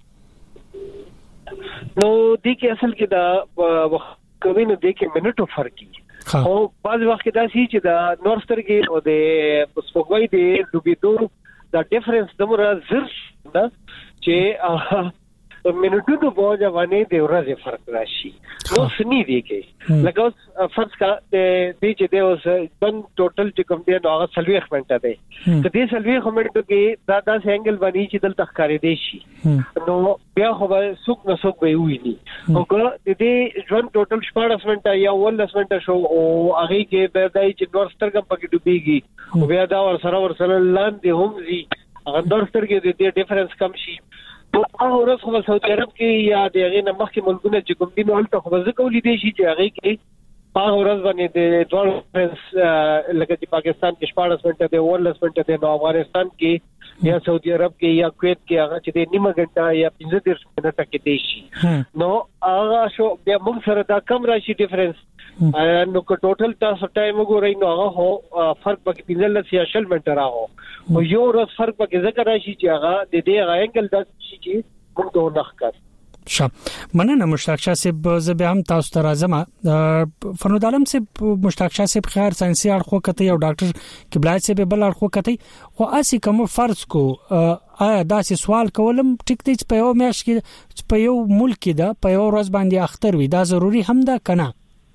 نو دې کې اصل کې دا کوي نو د کې منټو فرق کی او بعض وخت دا شي چې دا نورسترګي او د سپوږمۍ د ډوبېدو دا ډیفرنس دمره زر دا چې منټو په وجه باندې د ورځې فرق راشي نو سني دی کې لکه فرض کا د دې چې د اوس بن ټوټل چې کوم دی هغه سلوي خمنټه دی که دې سلوي خمنټه کې دا دا سنگل باندې چې دلته ښکارې دی شي نو بیا خو به سوق نه سوق به وي ني او که دې ژوند ټوټل شپږ منټه یا ول منټه شو او هغه کې به دای چې نور سترګم پکې ډوبېږي او بیا دا ور سره ور سره لاندې هم زی هغه نور سترګې د ډیفرنس کم شي په هغه ورځ خو سعودي عرب کې یا د هغه نه مخکې ملکونه چې کوم دي نو هلته خو ځکه ولیدې شي چې هغه کې په هغه ورځ باندې د دوه لکه چې پاکستان کې شپږ منټه دی ول منټه دی نو افغانستان کې یا سعودي عرب کې یا کویت کې هغه چې د نیمه غنټه یا پنځه دېرش منټه کې دی شي نو هغه شو بیا موږ سره دا کم راشي ډیفرنس نو که ټوټل تاسو ټایم وګورئ نو هغه هو فرق پکې پنځلس یا شل منټه راغو او یو ورځ فرق پکې ذکر راشي چې هغه د دې هغه انګل د شي چې موږ ته ونخکر ښه مننه مشتاق شاه صاحب زه به هم تاسو ته راځم فرنود عالم صاحب مشتاق شاه صاحب خیر ساينسي اړخو کته یو ډاکټر قبلای صاحب بل اړخو کته خو اسی کوم فرض کو آیا دا سه سوال کولم ټیک دی چې په یو میاش کې په یو ملک دا په یو ورځ باندې اختر وي دا ضروری هم ده کنه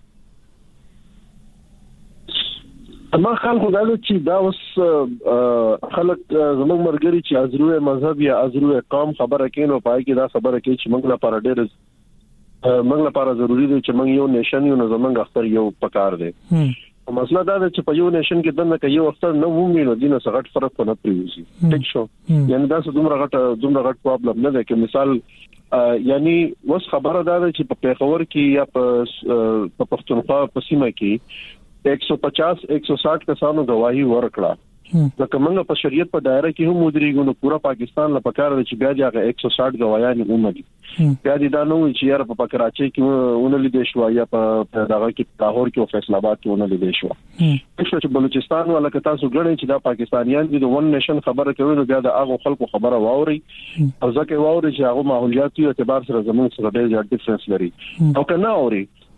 ما خلک دا چې دا اوس خلک زموږ مرګري چې ازروه مذهب یا ازروه قوم خبره کینو پای کې دا خبره کوي چې موږ لپاره ډېر موږ لپاره ضروری دی چې موږ یو نشن یو زمونږ اختر یو پکار دی او مسله دا ده چې په یو نشن کې دنه کې یو اختر نه ومي نو دینه څه غټ فرق نه پریږي ټیک شو یعنی دا څه دومره غټ دومره غټ پرابلم نه ده کې مثال یعنی وس خبره دا ده چې په پیښور کې یا په پښتونخوا په سیمه کې एक सौ पचास एक सौ साठ کسانو گواہی ورکړه دا کومه په شریعت په دایره کې هم مدریګو نو پورا پاکستان لپاره کار چې بیا دغه एक सौ साठ گواهیان عمومي بیا دي دا نو چې یاره په کراچي کې ونلې د شو یا په دغه کې لاهور کې او فیصل آباد کې ونلې د شو چې بلوچستان ولا که تاسو غړي چې دا پاکستانیان دي د ون نشن خبره کوي نو بیا د هغه خلکو خبره واوري او ځکه واوري چې هغه ماحولیاتي اعتبار سره زموږ سره ډېر ډیفرنس لري او کنه اوري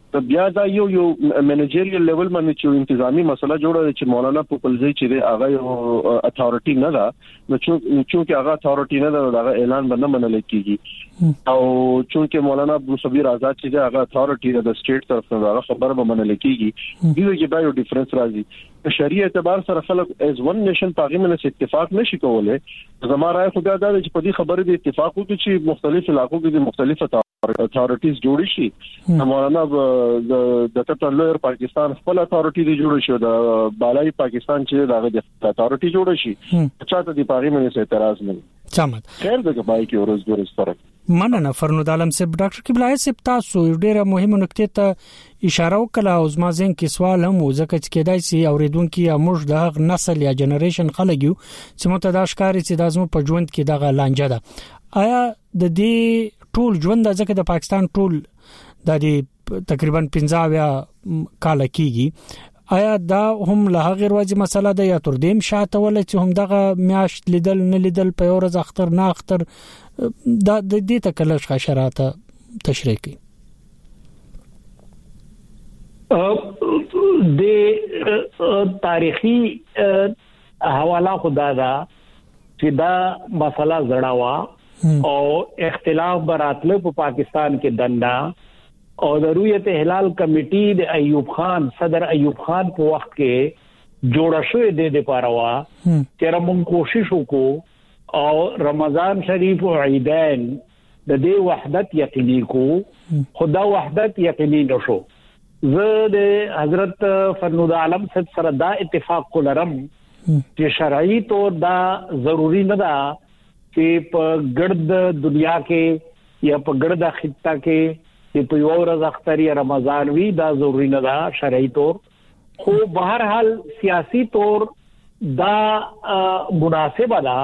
بیا دا یو یو منیجریل لیول باندې چې انتظامی مسله جوړه چې مولانا پوپلزی چې هغه یو اتھارټی نه ده نو چې هغه اتھارټی نه ده دا اعلان باندې منل کیږي او چې مولانا ابو صبیر آزاد چې هغه اتھارټی ده د سټیټ طرف نه هغه خبره به منل کیږي دیو کې به یو ډیفرنس راځي شریعه اعتبار سره خلک از ون نیشن پاغي منه اتفاق نشي کولای زموږ راي خدای دا چې په دې خبره د اتفاق وکړي چې مختلف علاقو کې د مختلفه اتھارټیز جوړ شي مولانا د کتر لویر پاکستان خپل اتھارټی دی جوړ شي د بالای پاکستان چې دغه د اتھارټی جوړ شي چاته دی پاغي منځ اعتراض نه چمت خیر دغه پای کې ورځ ورځ فرق مننه فرنود عالم صاحب ډاکټر کبلای صاحب تاسو ډیره مهمه نکته ته اشاره وکړه او زما ځین کې سوال هم وځکه چې کېدای شي اوریدونکو یا موږ د نسل یا جنریشن خلک یو چې متداش کاری چې د ازمو په ژوند کې دغه لانجه ده آیا د دې ټول ژوند ځکه د پاکستان ټول د دې تقریبا پنځه کال کېږي آیا دا هم له هغه ورځې مسله ده یا تر دیم شاته ول چې هم دغه میاشت لیدل نه لیدل په ورځ اختر نه اختر دا د دې تکلش خشرات تشریح کی د تاریخي حواله خدا دا چې دا مسله زړاوه او اختلاف براتله په پاکستان کې دندا او د رؤیت هلال کمیټې د ایوب خان صدر ایوب خان په وخت کې جوړه شوې د دې پاروا چې موږ کوشش وکړو او رمضان شریف او عیدین د دې وحدت یقیني کو خدا وحدت یقیني نشو زه د حضرت فرنود عالم صاحب سره دا اتفاق کولرم چې شرعي طور دا ضروری نه ده چې په ګرد دنیا کې یا په ګرد خطه کې چې په یو ورځ اختر یا رمضان وی دا ضروری نه ده شرعي طور خو بهر حال سیاسي طور دا مناسبه ده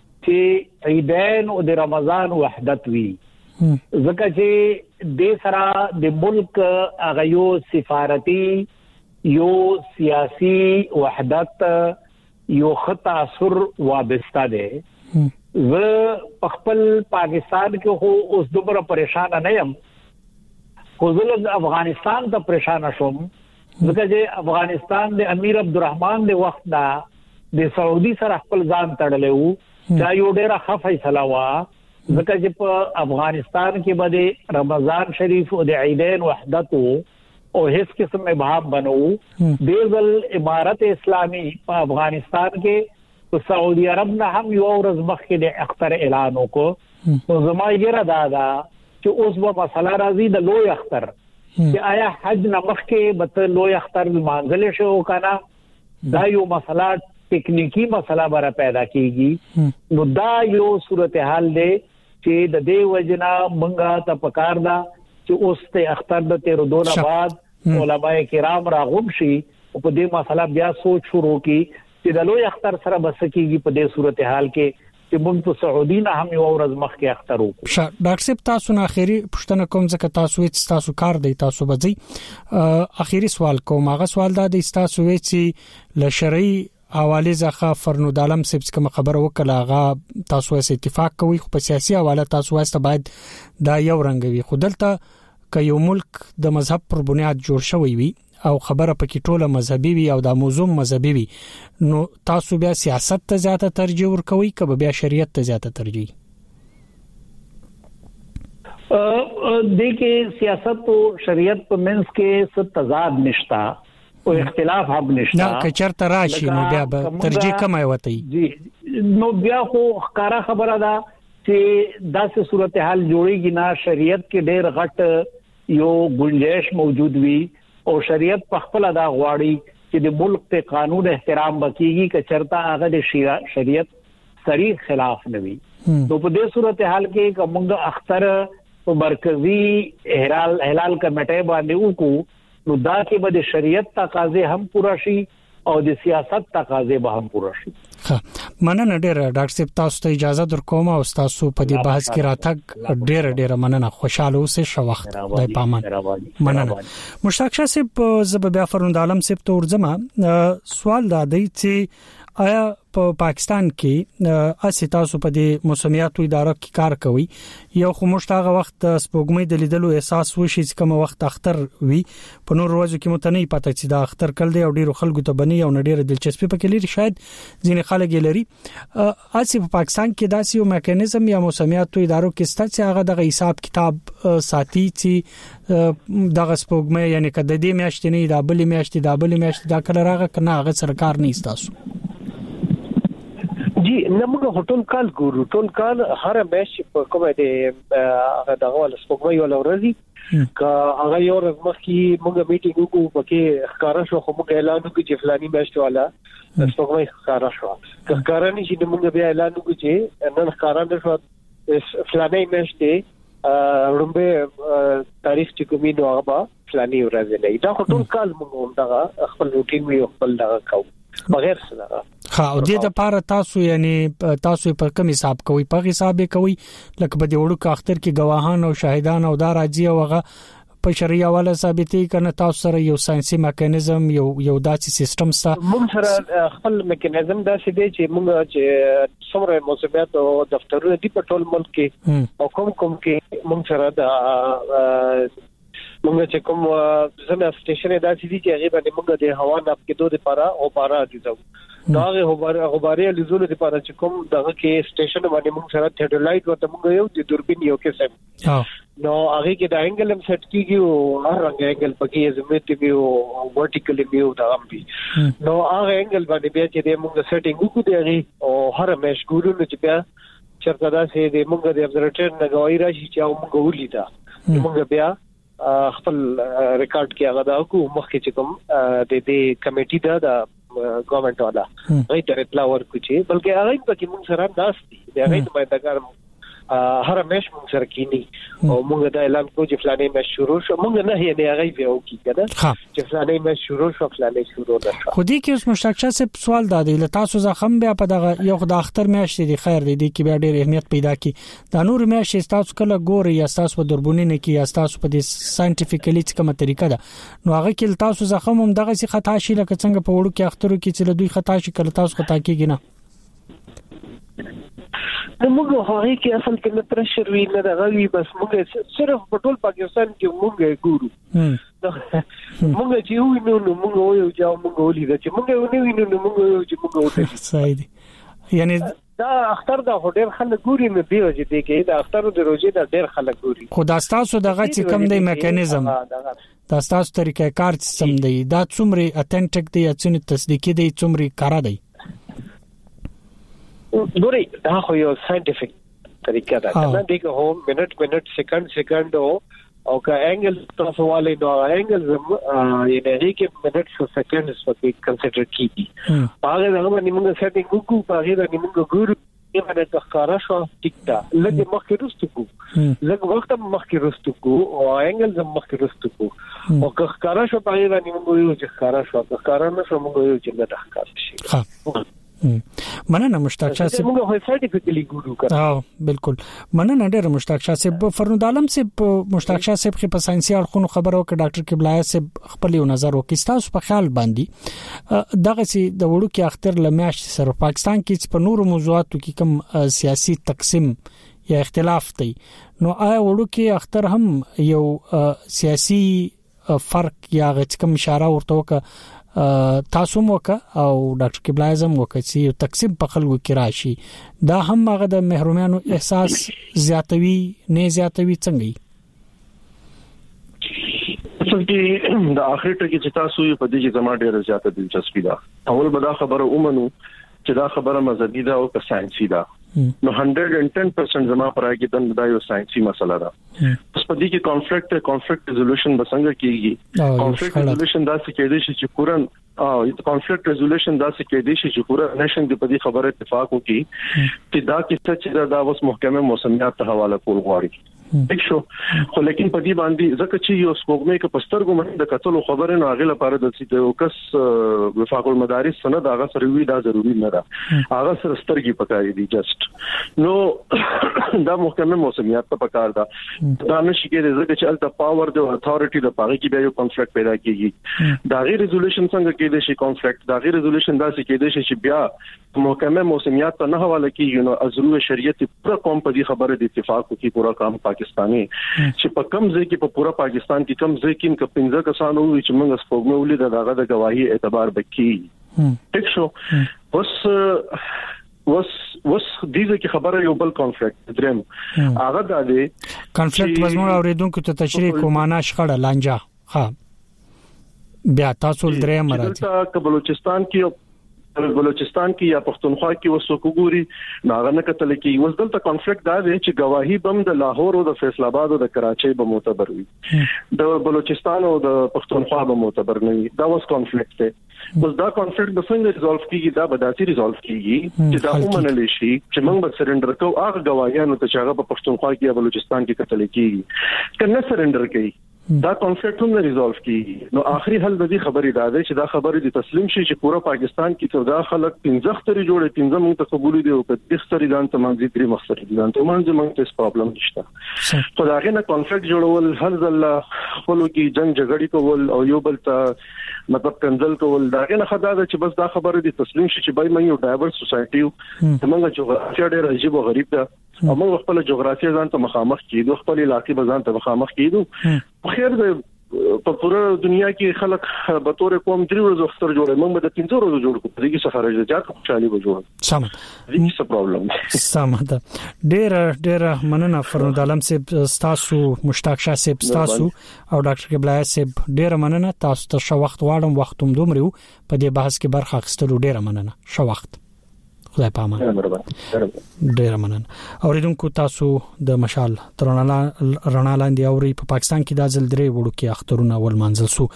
چې عیدین او د رمضان وحدت وی ځکه چې د سره د ملک هغه یو سفارتي یو سیاسي وحدت یو خط اثر وابسته ده زه خپل پاکستان کې خو اوس دومره پریشان نه یم خو زه افغانستان ته پریشان شوم ځکه چې افغانستان د امیر عبدالرحمن د وخت دا د سعودي سره خپل ځان تړلی وو دا یو ډېره ښه فیصله وه ځکه چې په افغانستان کې به د رمضان شریف او د عیدین وحدت او هیڅ قسم ابهام بنو دې ځل امارت اسلامي په افغانستان کې په سعودي عرب نه هم یو ورځ مخکې د اختر اعلان وکړو نو زما یې را ده چې اوس به مسله راځي د لوی اختر چې آیا حج نه مخکې به لوی اختر مانځل شي او کنه دا یو مسله ټیکنیکی مسله بره پیدا کیږي نو دا یو صورتحال دی چې د دې وجنا منګه ته پکار دا چې اوس ته اختر د تیر دونه بعد علماء کرام راغوب شي او په دې مسله بیا سوچ شروع کی چې د لوی اختر سره بس کیږي په دې صورتحال کې چې موږ په سعودي نه هم یو ورځ مخکې اختر وکړو ډاکټر صاحب تاسو نه اخیری پښتنه کوم ځکه تاسو هیڅ تاسو کار دی تاسو بځي اخیری سوال کوم هغه سوال دا دی تاسو چې ل شرعي حواله ځخه فرنود عالم صاحب کوم خبر وکړه هغه تاسو سره اتفاق کوي خو په سیاسي حواله تاسو واسطه باید دا یو رنګوي خو دلته ک یو ملک د مذهب پر بنیاد جوړ شوی وي او خبره پکې ټوله مذهبي وي او د موضوع مذهبي وي نو تاسو بیا سیاست ته زیاته ترجیح ورکوي که بیا شریعت ته زیاته ترجیح دیکھیں سیاست او شریعت په منځ کې څه تضاد نشتا او اختلاف هم نشته دا کچرته راشي نو بیا به ترجیح کمای وتی جی نو بیا خو ښکارا خبره ده چې داسې صورتحال جوړیږي نه شریعت کې ډېر غټ یو گنجائش موجود وي او شریعت په خپل دا غواړي چې د ملک ته قانون احترام وکړي کچرته هغه د شریعت صریح خلاف نه وي نو په دې صورتحال کې کومه اختر په مرکزی هلال هلال کمیټه باندې وکړو نو دا کې به د شریعت تقاضې هم پوره شي او د سیاست تقاضې به هم پوره شي ښه مننه ډېر ډاکټر صاحب تاسو ته اجازه درکوم او تاسو په دې بحث کې راتګ ډېر ډېر مننه خوشاله اوسئ شو وخت د پامان مننه مشتاق صاحب زب بیا فرنود عالم صاحب ته ورځم سوال دا دی چې آیا په پاکستان کې اسی تاسو په دې موسمیاتو اداره کې کار کوي یو خو مشتاغه وخت سپوږمۍ د لیدلو احساس وشي چې کوم وخت اختر وي په نور ورځو کې متنی پته چې دا اختر کل دی او ډیرو خلکو ته بني او ډیره دلچسپي پکې لري شاید ځینې خلک لري اسی په پاکستان کې داسې یو میکانیزم یا موسمیاتو ادارو کې ستاسو چې هغه د حساب کتاب ساتي چې دغه سپوږمۍ یعنی کده دې میاشتې نه دا بلې میاشتې دا بلې میاشتې دا کله راغه کنه هغه سرکار نه استاسو جی نمګه هټول کال ګورو ټول کال هر میش په کومه دي هغه دغه ول سپوږمۍ ول ورځي کا هغه یو ورځ مخکې موږ میټینګ وکړو پکې ښکارا شو خو موږ اعلان وکړو چې فلاني میش والا سپوږمۍ ښکارا شو ښکارا نشي موږ بیا اعلان وکړو چې نن ښکارا نشو فلاني میش دی رومبه تاریخ چې کومې نو هغه فلاني ورځ نه دا ټول کال موږ دغه خپل روټین وی خپل دغه کو بغیر څه خا او دې د پاره تاسو یعنی تاسو په کوم حساب کوي په حساب کوي لکه په دې وړو کې اختر کې گواهان او شاهدان او دا راځي او هغه په شریعه والا ثابتې کنه تاسو سره یو ساينسي میکانیزم یو یو داسې سیستم سره موږ سره خپل میکانیزم داسې دی چې موږ چې څومره موسمیات او دفترونه دی په ټول ملک کې او کوم کوم کې موږ سره د موږ چې کوم زموږ سټیشن داسې دي چې هغه باندې موږ د هوا ناپ کې دوه لپاره او بارا دي زو دا غبار غباري لزول لپاره چې کوم دغه کې سټیشن باندې موږ سره تھیډرلایټ ورته موږ یو د دوربین یو کې سم نو هغه کې د انګل هم سیټ کیږي او هر رنګ انګل پکې زمته وی او ورټیکلی وی او دا هم وي نو هغه انګل باندې بیا چې موږ سیټینګ وکړو دی او هر مېش ګورو چې بیا چرته دا سي د موږ د ابزرټر نه غوي راشي چې موږ ولیدا موږ بیا خپل ریکارډ کې هغه دا کو مخکې چې کوم د دې کمیټې دا د ګورنمنت والا غوښتل ته اطلاع ورکړي چې بلکې هغه په کې موږ سره ناشتي دی هغه د مایدګار هر مېش موږ سره کینی او موږ دا اعلان کوو چې فلانه مېش شروع شو موږ نه یې نه هغه ویو کیږي چې فلانه مېش شروع شو فلانه شروع ده خو دې کې اوس مشتاق شه سوال دادی له تاسو زخم بیا په دغه یو خدای اختر مېش دی خیر دی کې بیا ډېر اهمیت پیدا کی دا نور مېش تاسو کله ګوري یا تاسو په دربونینه کې یا تاسو په دې ساينټیفیکلی کومه طریقه ده نو هغه کې تاسو زخم هم دغه سي خطا شي لکه څنګه په وړو کې اخترو کې چې دوی خطا شي کله تاسو خطا کیږي نه نو موږ هغه کې اصل کې نه پرشر وی نه راغلی بس موږ صرف په ټول پاکستان کې موږ ګورو موږ چې وینو نو موږ یو ځاو موږ ولید چې موږ نه وینو نو موږ یو چې موږ وته صحیح دي یعنی دا اختر د هډر خلک ګوري نو دی چې دی کې دا اختر د روزي د ډېر خلک ګوري خدا تاسو دغه چې کم دی میکانیزم دا تاسو طریقې کار سم دی دا څومره اتنټیک دی چې تصدیقي دی څومره کار دی ګوري دا خو یو ساينټیفیک طریقه ده کنه دغه هو منټ منټ سکند سکند او کا انګل تاسو والے نو انګل یې نه کې منټ شو سکند سپک کنسیډر کیږي هغه هغه باندې موږ سیټینګ وکړو په هغه باندې موږ ګورو چې باندې تخکارا شو ټیک تا لکه مخکې رستو کو لکه وخت مخکې رستو کو او انګل زم مخکې رستو کو او تخکارا شو په هغه باندې موږ یو چې ښکارا شو تخکارا نه شو موږ یو چې نه تخکار شي ها مننه مشتاق شاه صاحب موږ هو سرټیفیکلی ګورو کړه ها بالکل مننه ډېر مشتاق شاه صاحب فرنود عالم صاحب مشتاق شاه صاحب په ساينسي اړخونو خبرو کې ډاکټر قبلای صاحب خپل یو نظر وکړ تاسو په خیال باندې دغه سي د وړو کې اختر لمیاش سره پاکستان کې په نورو موضوعاتو کې کوم سیاسي تقسیم یا اختلاف دی نو آیا وړو کې اختر هم یو سیاسي فرق یا غږ کوم اشاره ورته وکړه تاسو موکه او ډاکټر قبلای اعظم وکړي چې تقسیم په خلکو کې راشي دا هم هغه د محرومانو احساس زیاتوي نه زیاتوي څنګه اصل کې د اخر ټکی چې تاسو یې په دې کې زما ډېر زیاته دلچسپي ده اول به دا خبره ومنو چې دا خبره مذهبي ده او که ساينسي ده نو one hundred ten percent زما پرای کې دا یو ساينسي مسله ده اوس په دې کې کانفلیکټ کانفلیکټ ریزولوشن به څنګه کیږي کانفلیکټ ریزولوشن دا څه کېدای شي چې پورن او د کانفلیکټ ریزولوشن دا څه کېدای شي چې پورا نشن د په دې خبره اتفاق وکړي چې دا کیسه چې دا اوس محکمه موسمیات ته حواله کول غواړي شو خو لیکن په دې باندې ځکه چې یو سپوږمۍ کې پسترګو باندې د کتلو خبره نه غل لپاره د سیده کس وفاق المدارس سند هغه سره وی دا ضروری نه ده هغه سره سترګي پکاري دي جست نو دا محکمه موسمیات ته پکار ده دا نشي کېږي ځکه چې الته پاور د اتھارټي د پاره کې به یو کنفلیکټ پیدا کیږي دا غیر ریزولوشن څنګه کېږي شي کنفلیکټ دا غیر ریزولوشن دا څه کېږي چې بیا محکمه موسمیات ته نه حواله کیږي نو ازرو شریعت پر قوم په دې خبره د اتفاق کوي پورا کام پاکستاني چې په کم ځای کې په پورا پاکستان کې کم ځای کې ک پنځه کسانو چې موږ سپوږمۍ ولید دغه د گواهی اعتبار بکی ټیک شو اوس وس وس دیزه کې خبره یو بل کنفلیکټ درم هغه د دې کنفلیکټ مزمون اوریدونکو ته تشریح کومانه شخړه لانجه ها بیا تاسو درې مراتب ته بلوچستان کې بلوچستان کې یا پښتونخوا کې وسوک ګوري ناغه کتل کې وس دلته کنفلیکټ دا دی چې گواهی بم د لاهور او د فیصل آباد او د کراچۍ به معتبر وي د بلوچستان او د پښتونخوا به معتبر نه وي دا وس کنفلیکټ دی بس دا کنفلیکټ د څنګه ریزولف کیږي دا به داسې ریزولف کیږي چې دا ومنل شي چې موږ به سرندر کوو هغه گواهیانو ته چې هغه په پښتونخوا کې یا بلوچستان کې کتل کیږي کنه سرندر کوي دا کنفلیکټ هم ریزولف کیږي نو آخري حل د دې خبرې دا ده چې دا خبرې د تسلیم شي چې پورا پاکستان کې څو دا خلک پنځه ختري جوړې پنځه موږ ته قبول دي او په ختري ځان ته منځي درې مخسري ځان ته منځي موږ ته پرابلم نشته خو دا غنه کنفلیکټ جوړول هر ځله خپل کې جنگ جګړې کول او یو بل ته مطلب کنزل کول دا غنه خدای دا چې بس دا خبره د تسلیم شي چې بای مې یو ډایورس سوسایټي موږ جغرافیه ډېر عجیب او غریب ده او موږ خپل جغرافیه ځان ته مخامخ کیدو خپل علاقې به ځان ته مخامخ کیدو خیر د په پوره دنیا کې خلک به تور قوم درې ورځې اختر جوړي موږ به د پنځه ورځې جوړ کوو دغه څه خارج جات خوشالي به جوړ سم دې څه پرابلم سم ده ډېر ډېر مننه فرنود عالم صاحب تاسو مشتاق شاه صاحب تاسو او ډاکټر قبلای صاحب ډېر مننه تاسو ته شو وخت واړم وختوم دومره په دې بحث کې برخه اخیستلو ډېر مننه شو وخت خدای پامان ډیر مننه اوریدونکو تاسو د مشال ترنا رڼا لاندې اوري په پاکستان کې د ځل درې وړو کې اخترونه ول منځل سو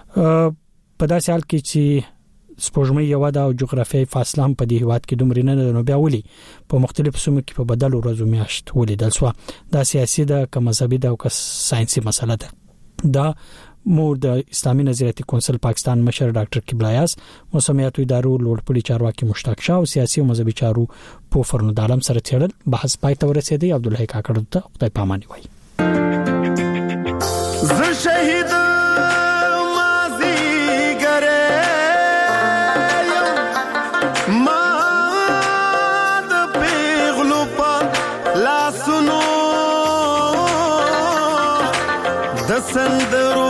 په داسې حال کې چې سپوږمۍ یو د جغرافیایي فاصله په دې هواد کې دومره نه نو بیا ولي په مختلفو سیمو کې په بدل ورځو میاشت ولیدل سو دا سیاسي د کوم مذهبي د او ساينسي مسله ده دا مور د اسلامي نظریاتي کونسل پاکستان مشر ډاکټر قبلایاس موسمیاتو ادارو لوړپوړي چارواکي مشتاق شاه او سیاسي او مذهبي چارو په فرنود عالم سره تړل بحث پای ته ورسېدی عبدالله کاکړ ته خدای پاماني وای ز شهید مازی ګره ما د پیغلو په لاسونو د سندرو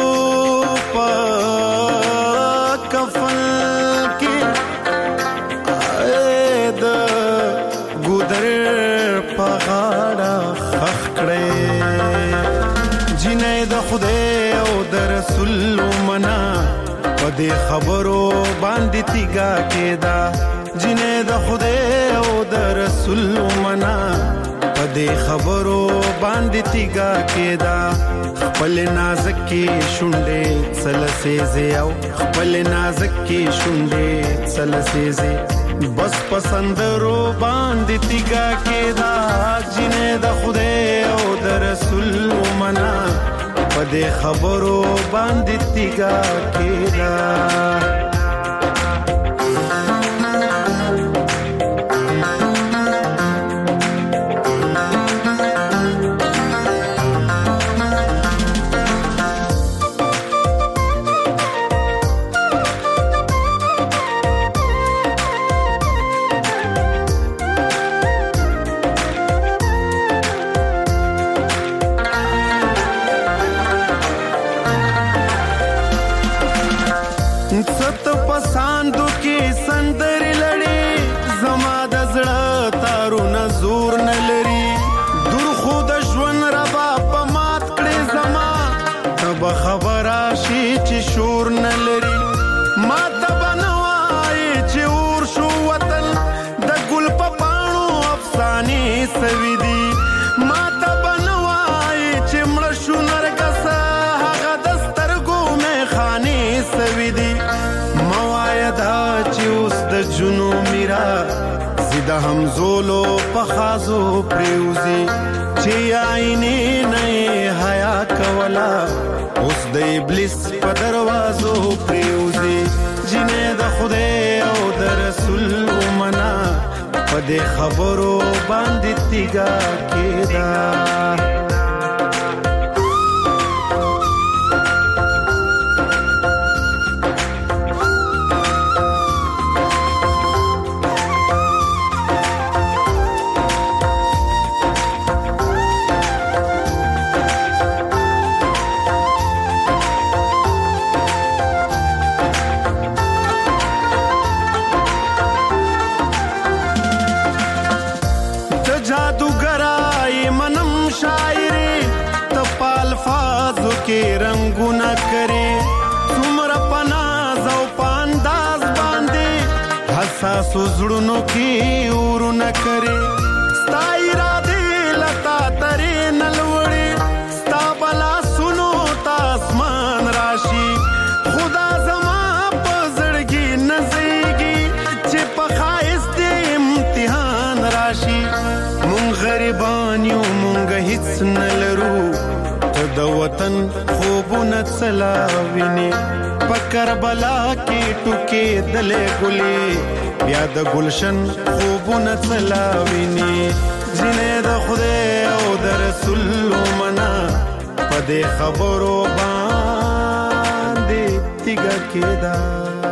د خبرو باندې تیګه کېدا جنې د خدای او د رسول منا په دې خبرو باندې تیګه کېدا خپل نازک کې شونډې سلسېزه او خپل نازک کې شونډې سلسېزه بس پسندرو باندې تیګه کېدا جنې د خدای او د رسول منا پدې خبرو باندې تیګه کېدا چې د همزولو په خازو پریوزي چې عینې نه حیا کولا اوس د ابلیس په دروازو پریوزي جنې د خدای او د رسول ومنا په دې خبرو باندې تیګا کېدا کې رنگونه کرے څومره پناز او پانداز باندې حساس زړونو کې ورونه کرے ستای را دې لتا ترې نلوړې ستا بلا سنو تاسمان راشي خدا زما په زړګي نزيږي چې په خایس دې امتحان راشي مونږ غریبان یو مونږ هیڅ نلرو د وطن خوبونه څلاوینه په کربلا کې ټوکې دلې ګلې بیا د گلشن خوبونه څلاوینه جنې د خدای او د رسول منا په دې خبرو باندې تیګه کېدا